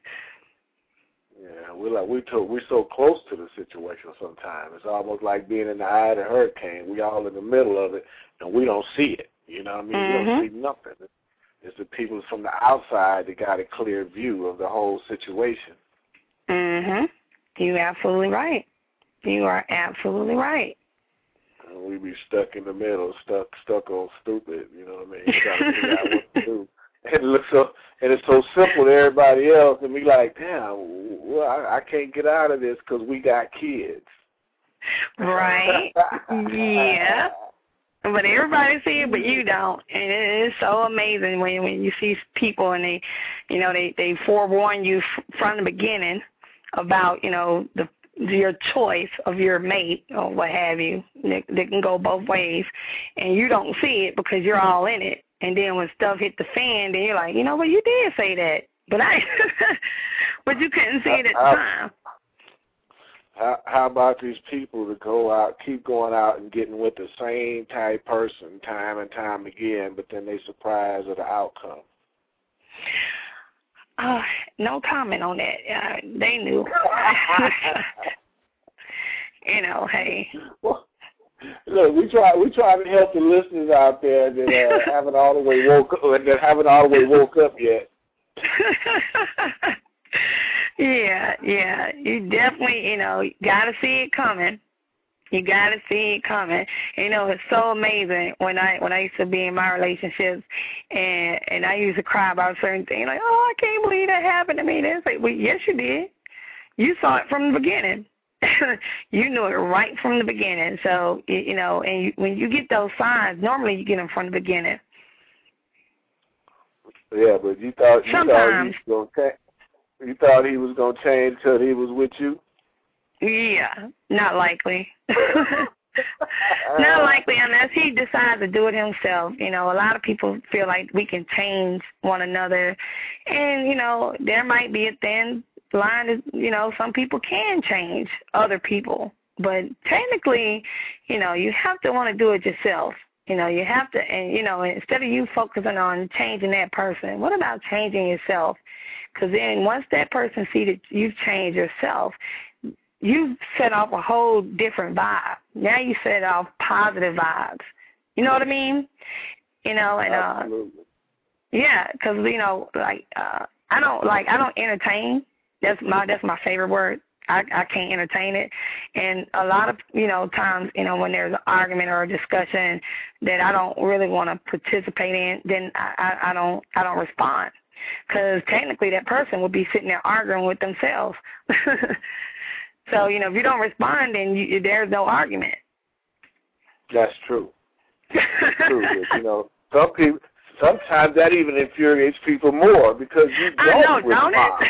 Yeah, we're so close to the situation sometimes. It's almost like being in the eye of the hurricane. We all in the middle of it, and we don't see it. You know what I mean? Mm-hmm. We don't see nothing. It's the people from the outside that got a clear view of the whole situation. Mm-hmm. You're absolutely right. You are absolutely right. And we be stuck in the middle, stuck on stupid, you know what I mean? Trying to figure out what to do. And it's so simple to everybody else, and we like, damn, well, I can't get out of this because we got kids. Right. Yeah. But everybody see it, but you don't. And it is so amazing when you see people and they, you know, they forewarn you from the beginning about, you know, your choice of your mate or what have you. They can go both ways, and you don't see it because you're all in it. And then when stuff hit the fan, then you're like, you know what, you did say that, but but you couldn't see it at the time. How about these people that keep going out and getting with the same type person time and time again, but then they surprised at the outcome? No comment on that. They knew. You know, hey. Well, Look, we try to help the listeners out there that haven't all the way woke up yet. Yeah. You definitely, got to see it coming. You got to see it coming. It's so amazing when I used to be in my relationships and I used to cry about certain things, like, oh, I can't believe that happened to me. They say, well, yes, you did. You saw it from the beginning. You knew it right from the beginning. So, when you get those signs, normally you get them from the beginning. Yeah, but you thought he was going to change till he was with you? Yeah, not likely. Not likely unless he decides to do it himself. A lot of people feel like we can change one another. And, there might be a thin line is, some people can change other people, but technically, you have to want to do it yourself. You have to, and, instead of you focusing on changing that person, what about changing yourself? Because then once that person sees that you've changed yourself, you set off a whole different vibe. Now you set off positive vibes. You know what I mean? And, absolutely. Yeah, because, I don't entertain. That's my favorite word. I can't entertain it. And a lot of, times, when there's an argument or a discussion that I don't really want to participate in, then I don't respond. Because technically that person would be sitting there arguing with themselves. So, if you don't respond, then there's no argument. That's true. That's true. But, sometimes that even infuriates people more because you don't respond. Don't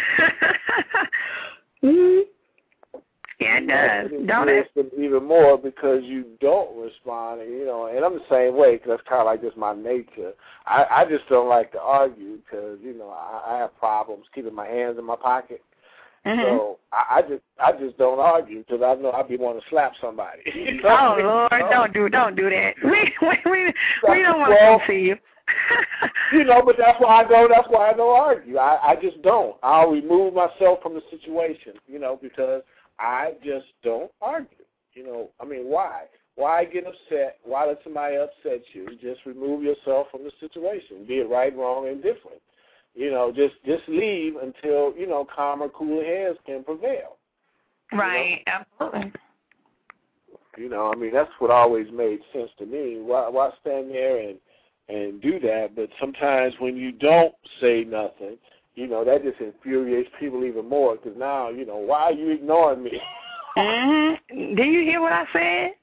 it? Yeah, it does. Don't it? Even more because you don't respond, and I'm the same way because that's kind of like just my nature. I just don't like to argue because, I have problems keeping my hands in my pocket. Mm-hmm. So I just don't argue because I know I'd be wanting to slap somebody. Oh Lord, don't do that. We don't want to come see you. But that's why I don't argue. I just don't. I'll remove myself from the situation, because I just don't argue. Why? Why get upset? Why let somebody upset you? Just remove yourself from the situation. Be it right, wrong, and different. Just leave until, calmer, cooler heads can prevail. Right, absolutely. That's what always made sense to me. Why stand there and do that? But sometimes when you don't say nothing, that just infuriates people even more because now, why are you ignoring me? Mm-hmm. Did you hear what I said?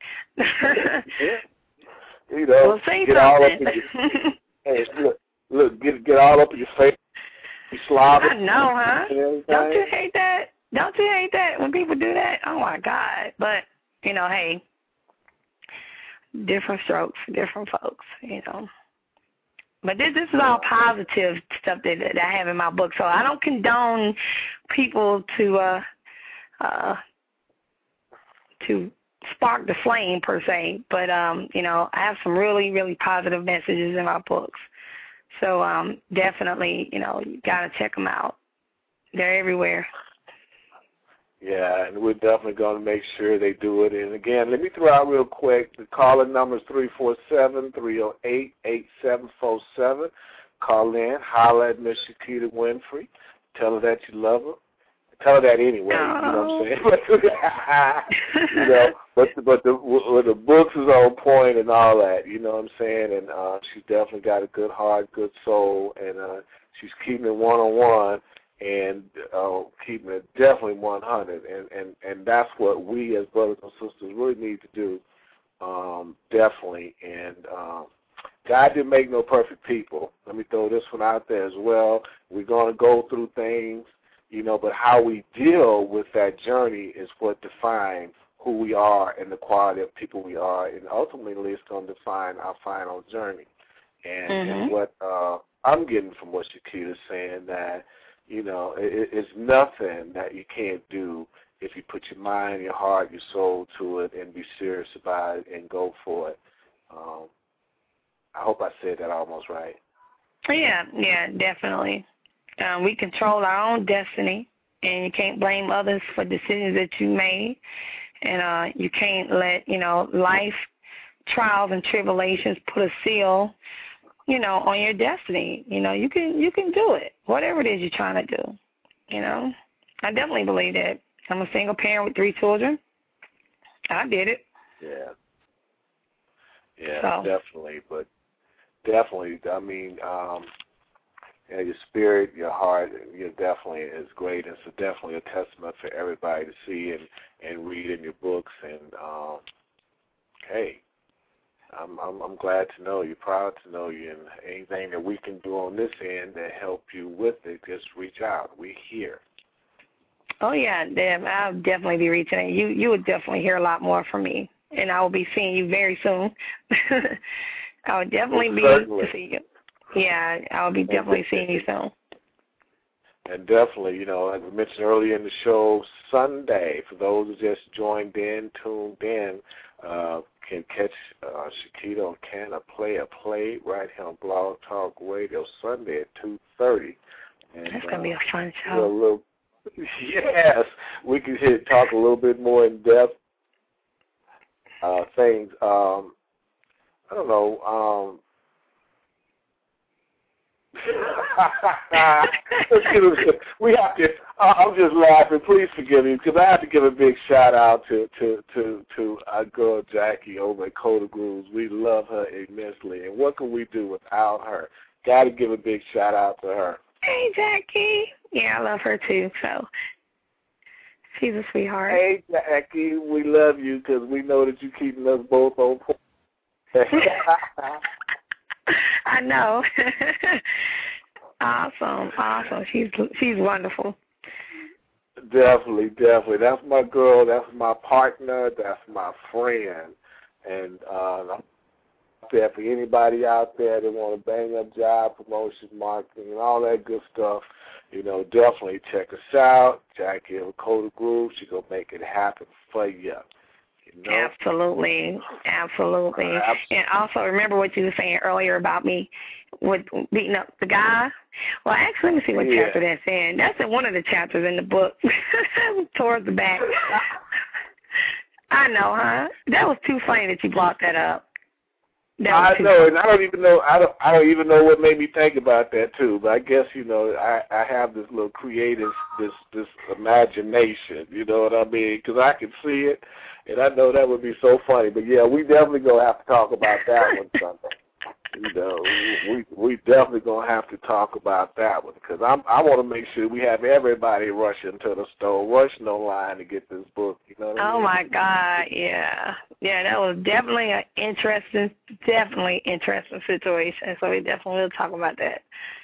Yeah. Well, say get something. All up in your, look, get all up in your face. You slobber. I know, huh? Don't you hate that? Don't you hate that when people do that? Oh, my God. But, hey, different strokes, different folks, But this is all positive stuff that I have in my book. So I don't condone people to spark the flame, per se. But, I have some really, really positive messages in my books. So definitely, you got to check them out. They're everywhere. Yeah, and we're definitely going to make sure they do it. And, again, let me throw out real quick. The calling number is 347-308-8747. Call in, holler at Miss Shakita Winfrey. Tell her that you love her. Tell her that anyway, Oh. You know what I'm saying? But the books is on point and all that, you know what I'm saying? And she's definitely got a good heart, good soul, and she's keeping it one-on-one and keeping it definitely 100. And that's what we as brothers and sisters really need to do, definitely. And God didn't make no perfect people. Let me throw this one out there as well. We're going to go through things, but how we deal with that journey is what defines who we are and the quality of people we are, and ultimately it's going to define our final journey. And what I'm getting from what Shakita's saying, that, it's nothing that you can't do if you put your mind, your heart, your soul to it and be serious about it and go for it. I hope I said that almost right. Yeah, definitely. We control our own destiny, and you can't blame others for decisions that you made. And you can't let, life trials and tribulations put a seal, you know, on your destiny. You know, you can do it, whatever it is you're trying to do. You know, I definitely believe that. I'm a single parent with 3 children. I did it. Yeah, So. definitely. But definitely, I mean, your spirit, your heart, definitely is great. And it's definitely a testament for everybody to see and read in your books. And hey, I'm glad to know you, proud to know you, and anything that we can do on this end to help you with it, just reach out. We're here. Oh yeah, Deb, I'll definitely be reaching out. You would definitely hear a lot more from me, and I will be seeing you very soon. I would definitely be seeing you. Yeah, I'll be definitely seeing you soon. And definitely, as I mentioned earlier in the show, Sunday, for those who just joined in, tuned in, can catch Shakita O'Connor play right here on Blog Talk Radio Sunday at 2:30. That's going to be a fun show. Yes, we can talk a little bit more in depth things. I don't know. We have to. I'm just laughing. Please forgive me because I have to give a big shout out to our girl Jackie over at Coda Grooves. We love her immensely, and what can we do without her? Got to give a big shout out to her. Hey, Jackie. Yeah, I love her too. So she's a sweetheart. Hey, Jackie, we love you because we know that you're keeping us both on point. I know. Awesome. She's wonderful. Definitely. That's my girl. That's my partner. That's my friend. And I'm there for anybody out there that want to bang up job, promotion, marketing, and all that good stuff. Definitely check us out. Jackie of Coda Groove. She's going to make it happen for you. Absolutely. And also remember what you were saying earlier about me with beating up the guy. Well, actually, let me see what chapter that's in. That's in one of the chapters in the book, towards the back. I know, huh? That was too funny that you brought that up. I know, and I don't even know. I don't even know what made me think about that too. But I guess I have this little creative, this imagination. You know what I mean? Because I can see it, and I know that would be so funny. But yeah, we definitely gonna have to talk about that one Sunday. We definitely gonna have to talk about that one because I want to make sure we have everybody rushing to the store, rushing online to get this book. You know what I mean? Oh my God, yeah, that was definitely an interesting situation. So we definitely will talk about that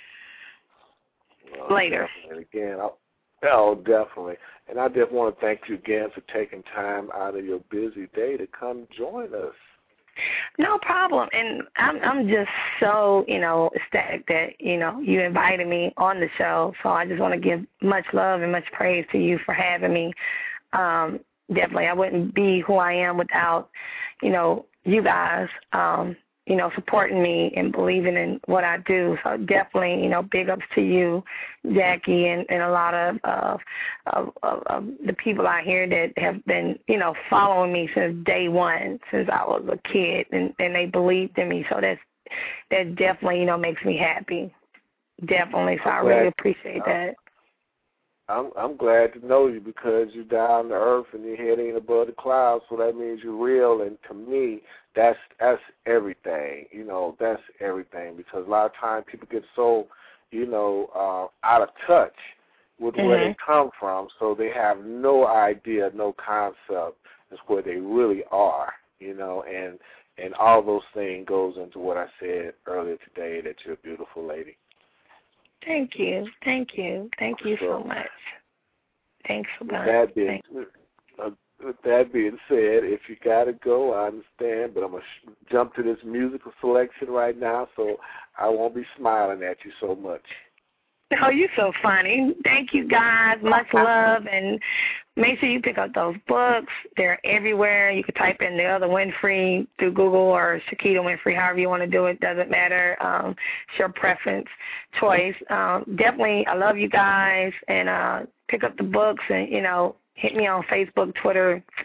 later. Again, definitely. And I just want to thank you again for taking time out of your busy day to come join us. No problem. And I'm just so, ecstatic that, you invited me on the show. So I just want to give much love and much praise to you for having me. Definitely, I wouldn't be who I am without, you guys, supporting me and believing in what I do. So definitely, big ups to you, Jackie, and a lot of the people out here that have been, following me since day one, since I was a kid, and they believed in me. So that definitely, makes me happy. Definitely. So I really appreciate that. I'm glad to know you because you're down to earth and your head ain't above the clouds, so that means you're real. And to me, that's everything. That's everything because a lot of times people get so, out of touch with where they come from, so they have no idea, no concept as where they really are. And all those things goes into what I said earlier today that you're a beautiful lady. Thank you so much. Thanks for that. With that being said, if you got to go, I understand, but I'm going to jump to this musical selection right now, so I won't be smiling at you so much. Oh, you're so funny. Thank you, guys. Much love, and make sure you pick up those books. They're everywhere. You can type in The Other Winfrey through Google or Shakita Winfrey, however you want to do it. Doesn't matter. It's your preference, choice. Definitely, I love you guys, and pick up the books and, hit me on Facebook, Twitter,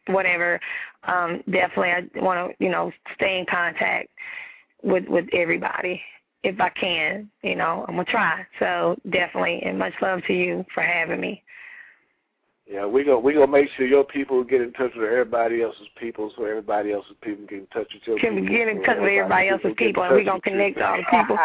whatever. Definitely I want to, stay in contact with everybody if I can. I'm going to try. So definitely, and much love to you for having me. Yeah, we gonna make sure your people get in touch with everybody else's people, so everybody else's people get in touch with your people. Can we get in touch with everybody else's people, and we're gonna connect all the people.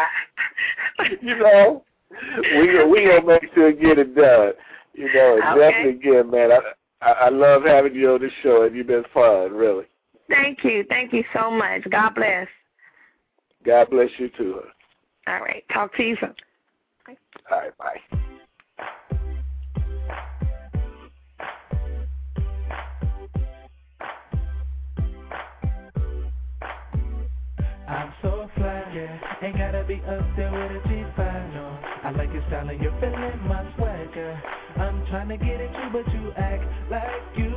We gonna make sure to get it done. Okay. Definitely again, man. I love having you on the show, and you've been fun, really. Thank you so much. God bless. God bless you too. All right, talk to you soon. Bye. All right, bye. I'm so fly, yeah. Ain't gotta be up there with a G5, no. I like your style and you're feeling my swagger. I'm trying to get at you, but you act like you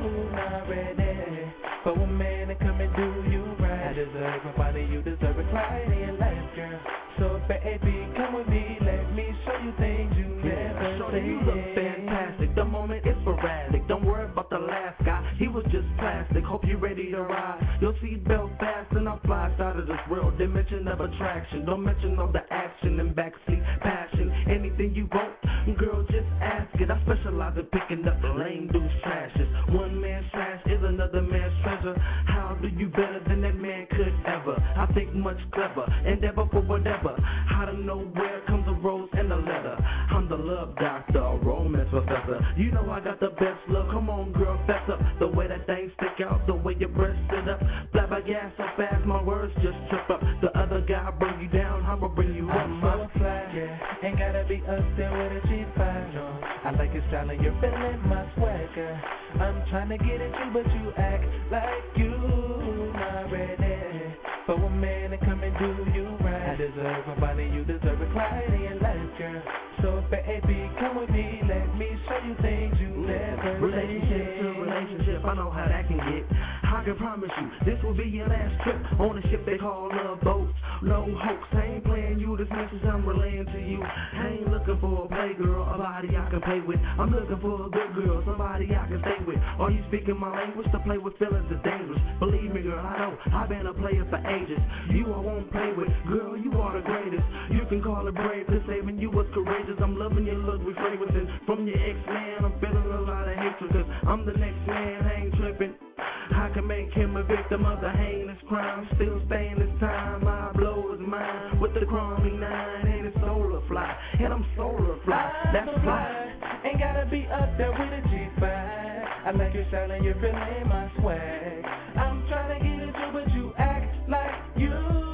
not ready for a man to come and do you right. I deserve a body, you deserve a quality in life, girl. So baby, come with me, let me show you things you never Shorty, you look fantastic. The moment is sporadic. Don't worry about the last guy. He was just plastic. Hope you're ready to ride. Your seatbelt fast and I'll fly out of this world dimension of attraction. Don't mention all the action and backseat passion. Anything you want, girl, just ask it. I specialize in picking up lame dudes' trashes. One man's trash is another man's treasure. How do you better than that man could ever? I think much clever, endeavor for whatever. How to know where comes a rose and a letter. I'm the love doctor, a romance professor. You know I got the best look. Come on, girl, fess up. The way that thing stick out, the way your breast sit up. Fly by gas so fast, my words just trip up. The other guy bring you down, I'ma bring you up. I'm so fly, yeah. Ain't gotta be up there with a G5, no. I like your style and you're feeling my swagger. I'm trying to get at you, but you act like you not ready for a man to come and do you right. I deserve a body, you deserve a quality in life, girl. So baby, come with me, let me show you things you never Relationship to relationship, I know how that can get. I can promise you, this will be your last trip on a ship they call Love Boat. No hoax, I ain't playing you, this message I'm relaying to you. I ain't looking for a playgirl, a body I can play with. I'm looking for a good girl, somebody I can stay with. Are you speaking my language? To play with feelings is dangerous. Believe me, girl, I know, I've been a player for ages. You I won't play with, girl, you are the greatest. You can call it brave, this saving you was courageous. I'm loving your look with fragrances from your ex-man. I'm feeling a lot of hatred, cause I'm the next man, I ain't tripping. I can make him a victim of the heinous crime. Still staying this time, I blow his mind with the chroming 9. And it's solar fly, and I'm solar fly, that's fly. Ain't gotta be up there with a G5. I like your style and you're feeling my swag. I'm trying to get at you, but you act like you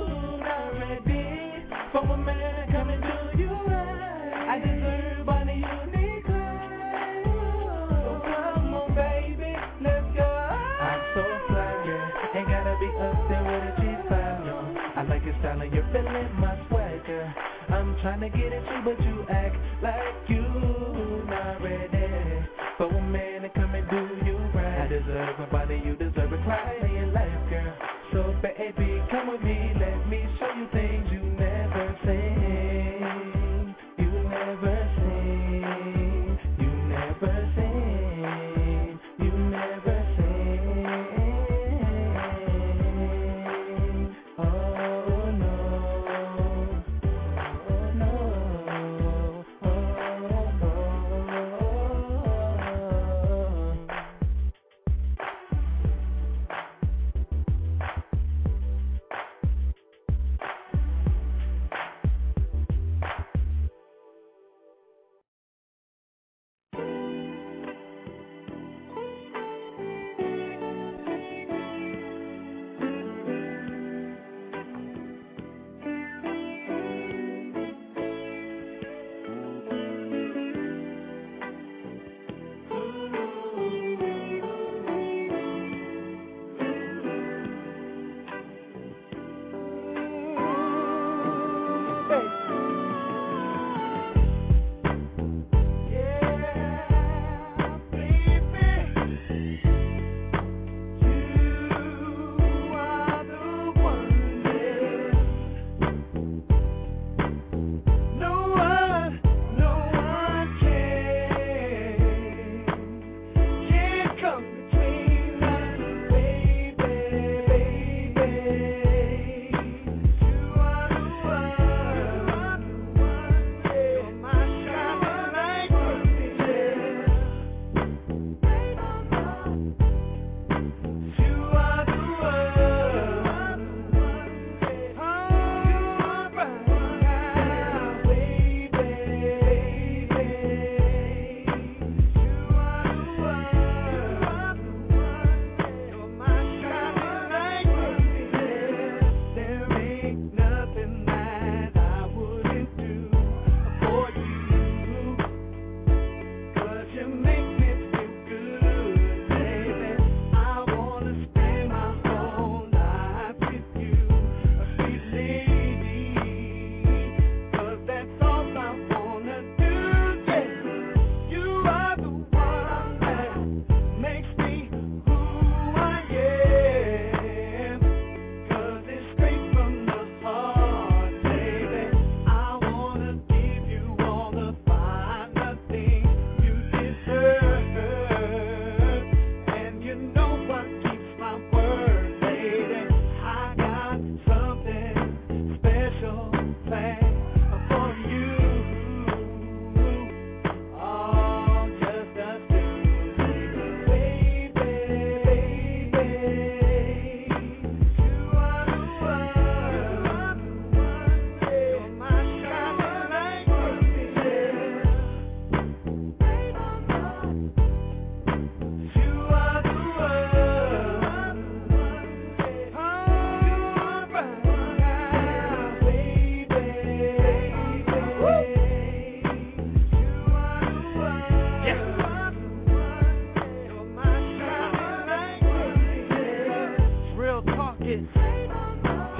not ready for a man to come and do you right. I deserve all the unique kind. So come on, baby, let's go. I'm so fly, yeah. Ain't gotta be up there with a G5, no. I like your style and you're feeling my swagger. I'm trying to get at you, but you act like you not ready for a man to come and do you right. I deserve a body, you deserve a quality in life, girl. So baby, come with me, let me show you things you never seen. You never seen. You never seen. You never seen. Oh no. Oh no. Oh no.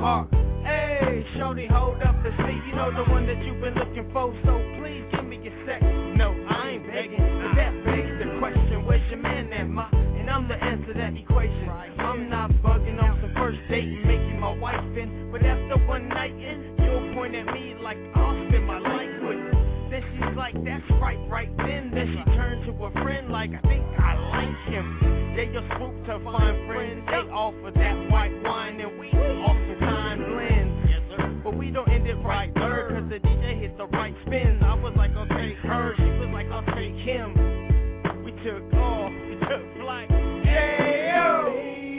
heart. Hey, shorty, hold up the seat. You know the one that you've been looking for, so please give me your sex. No, I ain't begging, but that begs the question, where's your man at, ma? And I'm the answer to that equation. I'm not bugging on some first date and making my wife in, but after one night in, you'll point at me like I'll spend my life with you. Then she's like, that's right then. Then she turned to a friend like, I think I like him. They just swooped her fine friends. They offer that white wine and we off some kind blends. Yes, sir. But we don't end it right there, cause the DJ hit the right spins. I was like, I'll take her. She was like, I'll take him. We took off, we took flight. Yeah, yo.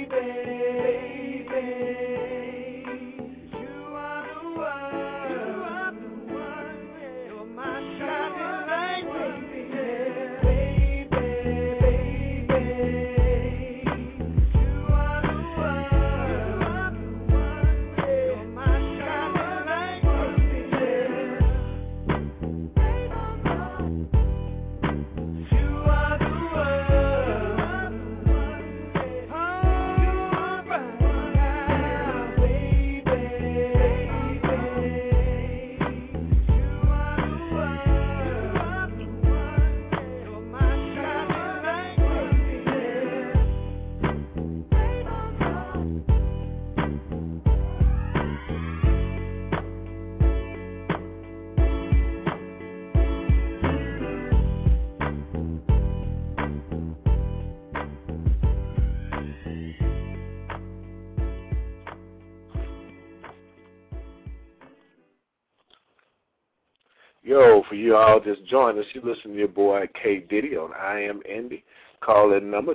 Yo, for you all just joined us, you listen to your boy K. Diddy on I Am Indy. Call in number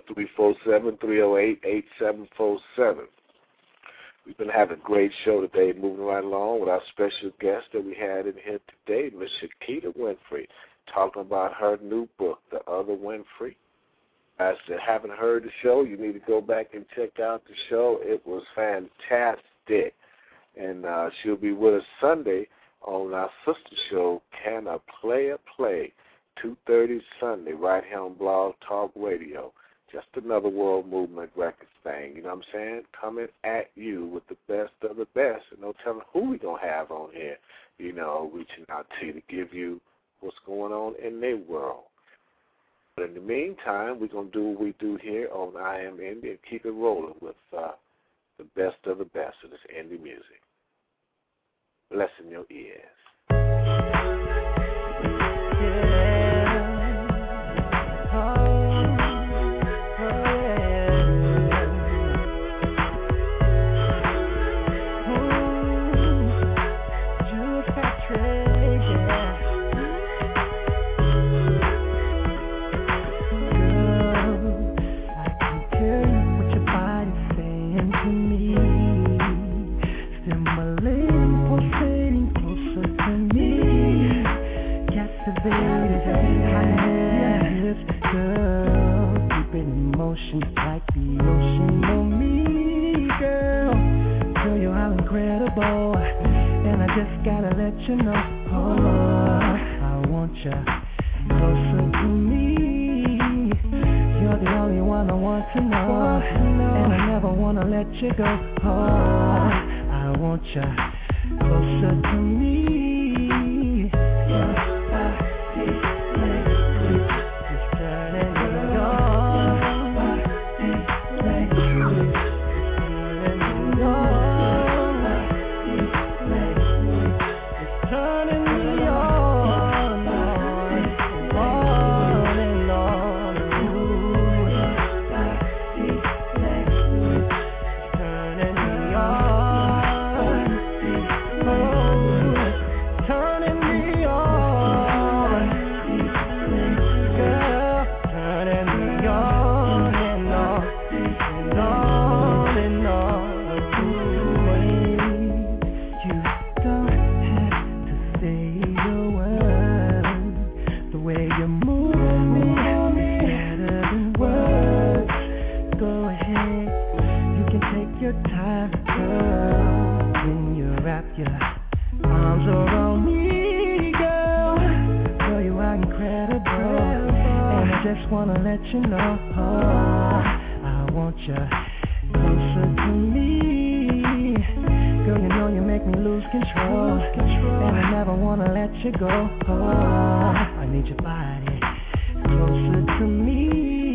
347-308-8747. We've been having a great show today, moving right along with our special guest that we had in here today, Miss Shakita Winfrey, talking about her new book, The Other Winfrey. As you haven't heard the show, you need to go back and check out the show. It was fantastic. And she'll be with us Sunday on our sister show, Can a Player Play, 2:30 Sunday, right here on Blog Talk Radio. Just another World Movement Records thing, you know what I'm saying? Coming at you with the best of the best, and no telling who we going to have on here, you know, reaching out to you to give you what's going on in their world. But in the meantime, we're going to do what we do here on I Am Indie and keep it rolling with the best of the best of this indie music. Blessing your ears. Like the ocean on me, girl. Show you how incredible, and I just gotta let you know. Oh, I want you closer to me. You're the only one I want to know, and I never wanna let you go. Oh, I want you closer to me. Wanna let you know, I want you closer to me. Girl, you should go. I need your body closer to me.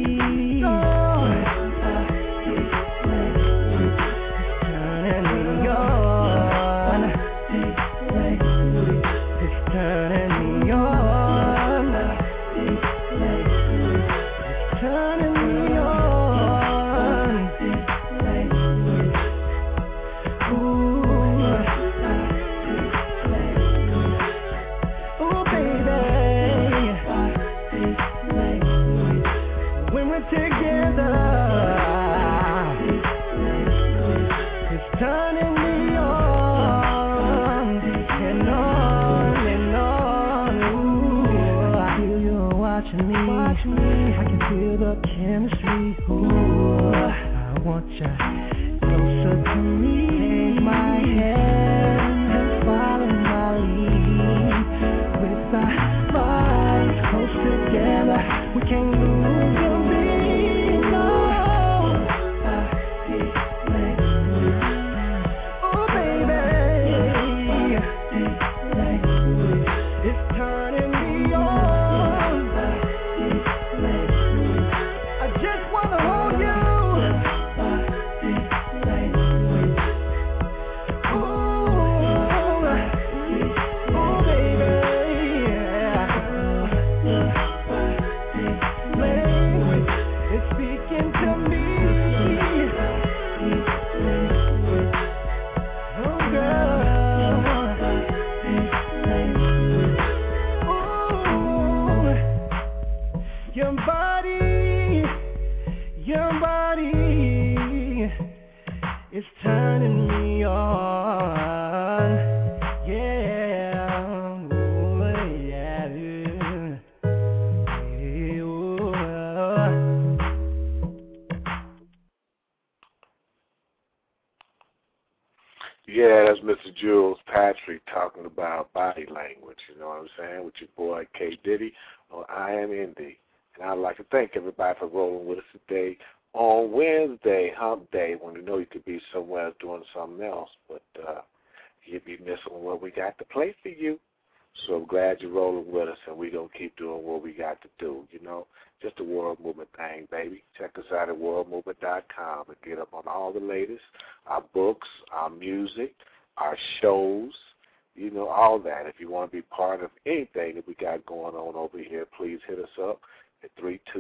Yeah, that's Mr. Jules Patrick talking about body language, you know what I'm saying, with your boy K. Diddy on I Am Indy. And I'd like to thank everybody for rolling with us today on Wednesday, hump day, when you know you could be somewhere doing something else, but you'd be missing what we got to play for you. So I'm glad you're rolling with us, and we're going to keep doing what we got to do, you know. Just a World Movement thing, baby. Check us out at worldmovement.com and get up on all the latest, our books, our music, our shows, you know, all that. If you want to be part of anything that we got going on over here, please hit us up at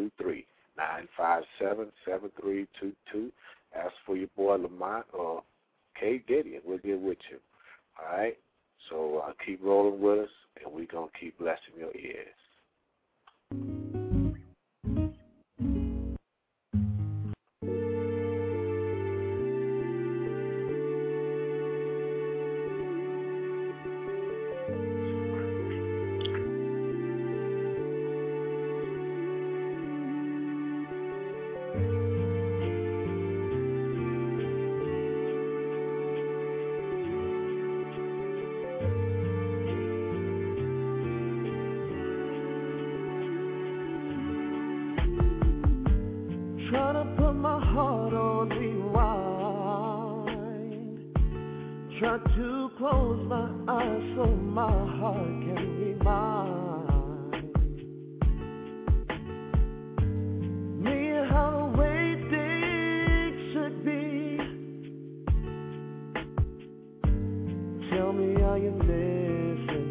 323-957-7322. Ask for your boy Lamont or K. Diddy, and we'll get with you. All right? So keep rolling with us, and we're going to keep blessing your ears. Try to close my eyes so my heart can remind me how the way things should be. Tell me, are you missing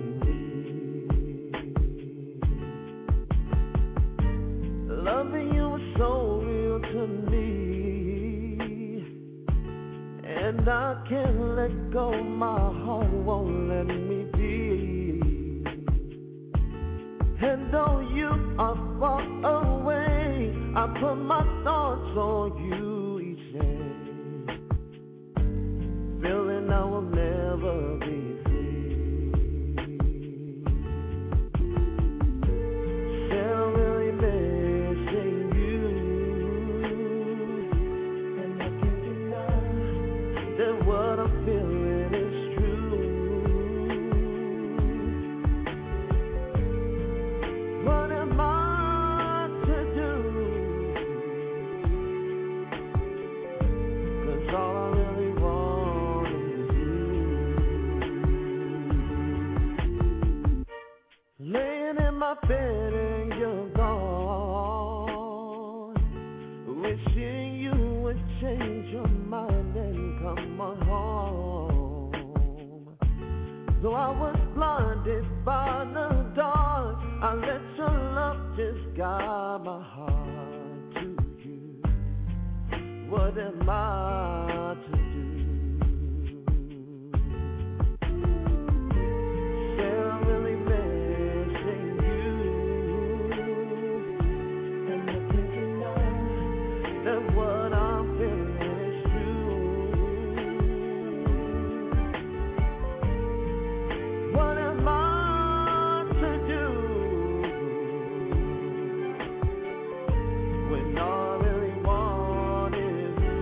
me? Loving you is so real to me, and I can't let go, my heart won't let me be. And though you are far away, I put my thoughts on you each day, feeling I will never be free. Still really missing you, and I can't deny that what I'm feeling is true. What am I to do? pity you're gone, wishing you would change your mind and come on home. Though I was blinded by the dark, I let your love just guide my heart to you. What am I to do? Said I'm really missing you, and I think you know that what I'm feeling is true. What am I to do when all I really want is you?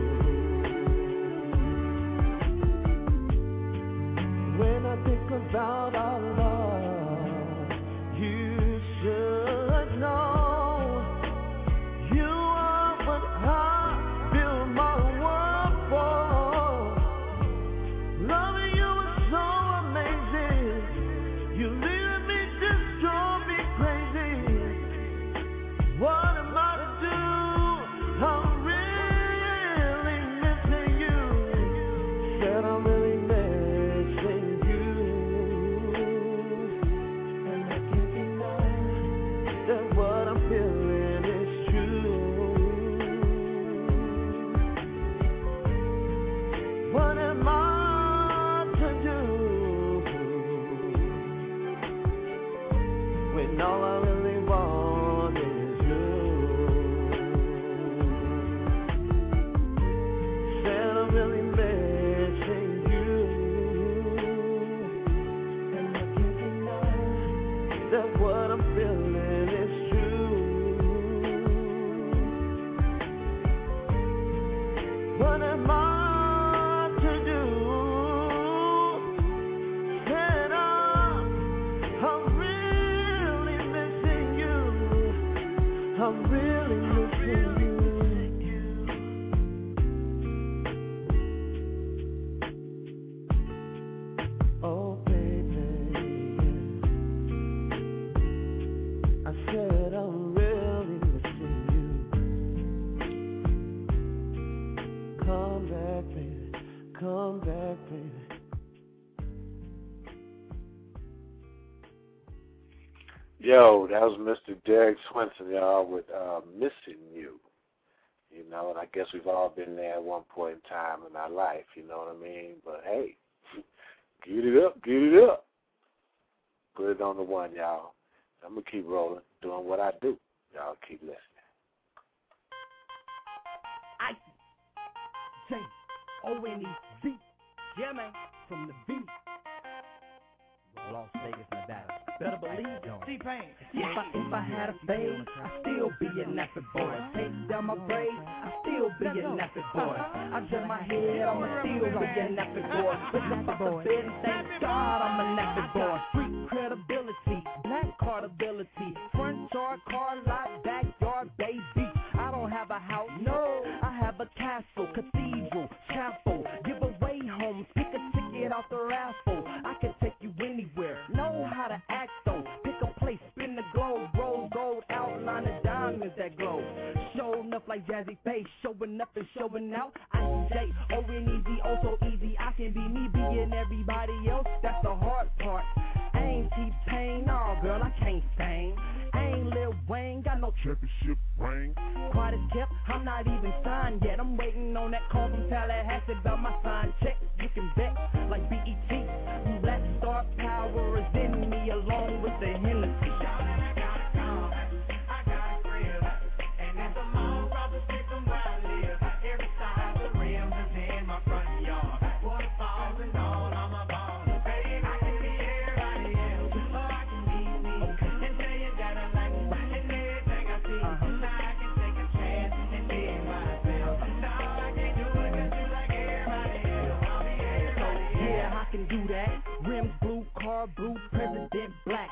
When I think about our love, you should know you are what I build my world for. Loving you is so amazing. You leave me just drove me crazy. What am I to do? I'm really missing you. Said I'm really missing you, and I can't deny that what I'm feeling is true. What am I to do when all I really want is you? Said I'm really missing you, and I can't deny that what I'm feeling is true. What am I to do? Said I'm really missing you. I'm really missing you. Oh baby, I said I'm really missing you. Come back, baby. Come back, baby. Yo, that was Mr. Derek Swinson, y'all, with Missing You. You know, and I guess we've all been there at one point in time in our life, you know what I mean? But, hey, get it up, get it up. Put it on the one, y'all. I'm going to keep rolling, doing what I do. Y'all keep listening. J-O-N-E-Z. Yeah, man, from the beat. Las Vegas, Nevada. Better believe it. T-Pain. If I had a fade, I'd still be a nappy boy. Take down my braids, I'd still be a nappy boy. I jet my head, I'ma still be a nappy boy. Wake up out the bed and thank God I'm a nappy boy. Street credibility, black card ability, front yard, car lot, backyard, baby. I don't have a house, no, I have a castle, cathedral, chapel, giveaway homes, pick a ticket off the raffle. I can take you anywhere, know how to act though. Pick a place, spin the globe, roll gold, outline the diamonds that glow. Showing up like Jazzy Face, showing up and showing out. I'm J-O-N-E-Z, oh so easy. I can be me, being everybody else. That's the hard part. I ain't T-Pain, no girl, I can't sing. I ain't Lil Wayne, got no championship ring. Quiet as kept, I'm not even signed yet. I'm waiting on that call from Tallahassee about my sign check. You can bet, like BET, Black Star Power is in me along with the Hennessy. Can do that. Rims blue, car blue, President black.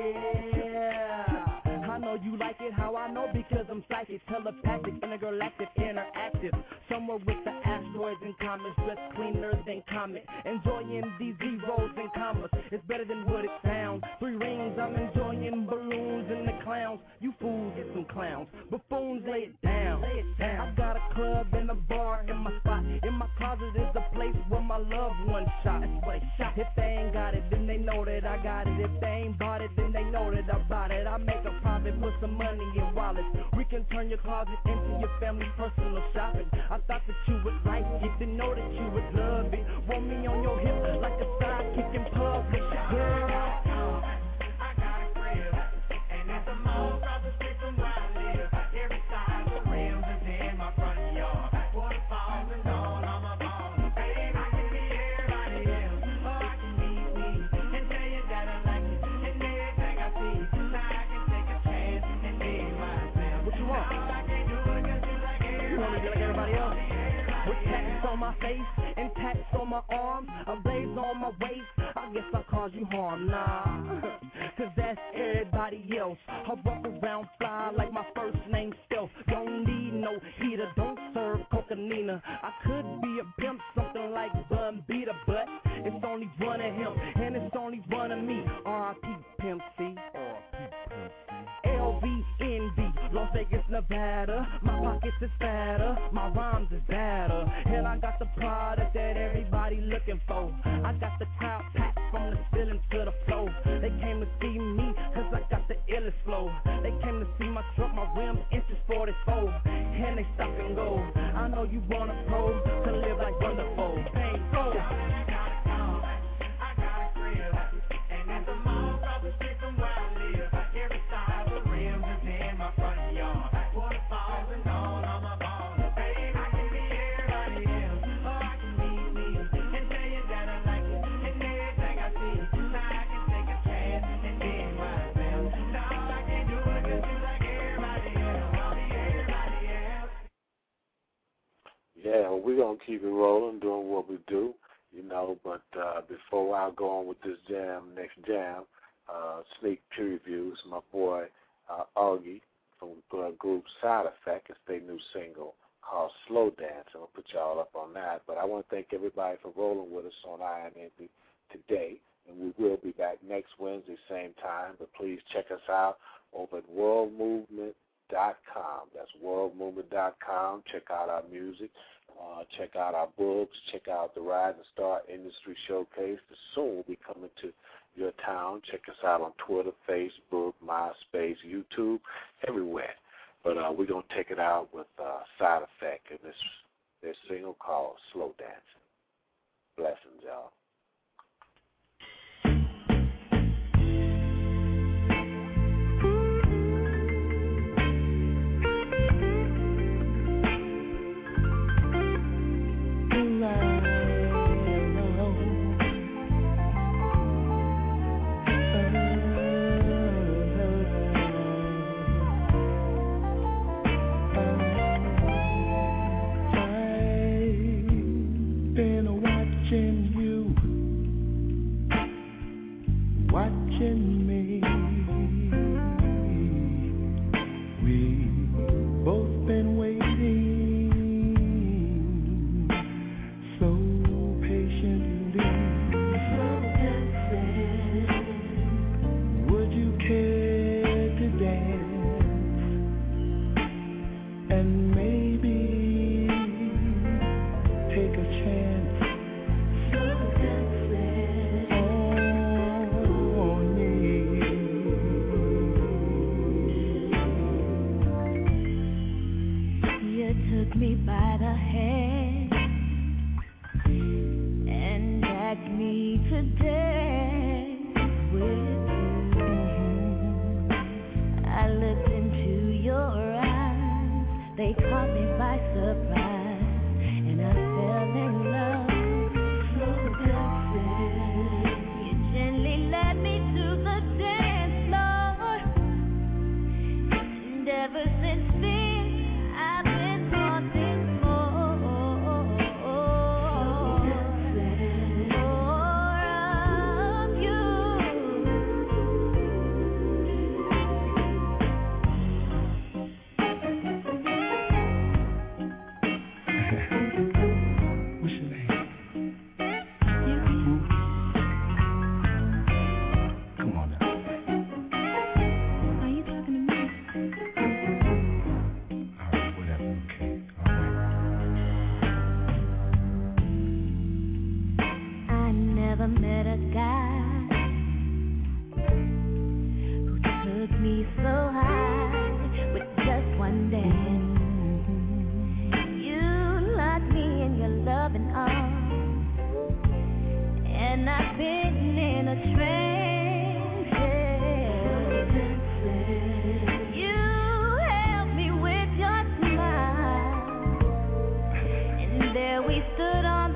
Yeah. I know you like it. How I know? Because I'm psychic, telepathic, intergalactic, interactive. Somewhere with the astro boys in comments, dressed cleaner than Comet. Enjoying these zeros and commas, it's better than what it sounds. 3 rings, I'm enjoying balloons and the clowns. You fools get some clowns, buffoons lay it down. I got a club and a bar in my spot. In my closet is the place where my loved one shot. If they ain't got it, then they know that I got it. If they ain't bought it, then they know that I bought it. I make a profit, put some money in wallets. We can turn your closet into your family's personal shopping. I thought that you would like it, didn't know that you would love it. Want me on your hip like a sidekick in public, girl. I got a crib, and it's a mall across the street from where I live. Every side of the rims is in my front yard. Waterfalls and all on my phone. Babe, I can be everybody else, or I can be me and tell you that I like it and everything I see. Now I can take a chance and be myself. What you want? Now I can't do it 'cause you like everybody. You want me to be like everybody else? With tats on my face and tats on my arms, a blaze on my waist, I guess I caused you harm, nah. Cause that's everybody else. I walk around fly like my first name Stealth. Don't need no heater, don't serve cocaina. I could be a pimp, something like Bun Beater, but it's only one of him, and it's only one of me. R.I.P. Pimp C. LVNV, Las Vegas, Nevada. My pockets is fatter, my rhymes is better, and I got the product that everybody looking for. I got the crowd packed from the ceiling to the floor. They came to see me, cause I got the illest flow. They came to see my truck, my rims inches 44, and they stop and go. I know you want a pro to live like wonderful. Pain go. I got a crib, and it's a mall across the street from where I live. Every side of the rims is in my front yard. Waterfalls and all on my phone. Babe, I can be everybody else, or I can be me and tell you that I like it and everything I see. Now I can take a chance and be myself. Now I can't do it 'cause you like everybody else. I'll be everybody else. Yeah, well, we're going to keep it rolling, doing what we do, you know, but before I go on with this next jam, sneak previews, my boy Augie from the group Side Effect, it's their new single called Slow Dance. I'm going to put y'all up on that, but I want to thank everybody for rolling with us on IMNB today, and we will be back next Wednesday, same time, but please check us out over at worldmovement.com. That's worldmovement.com. Check out our music. Check out our books. Check out the Rising Star Industry Showcase that soon will be coming to your town. Check us out on Twitter, Facebook, MySpace, YouTube, everywhere. But we're going to take it out with Side Effect and this single called Slow Dancing. Blessings, y'all. never met a guy who took me so high with just one dance. You locked me in your loving arms, and I've been in a trance. You held me with your smile, and there we stood on the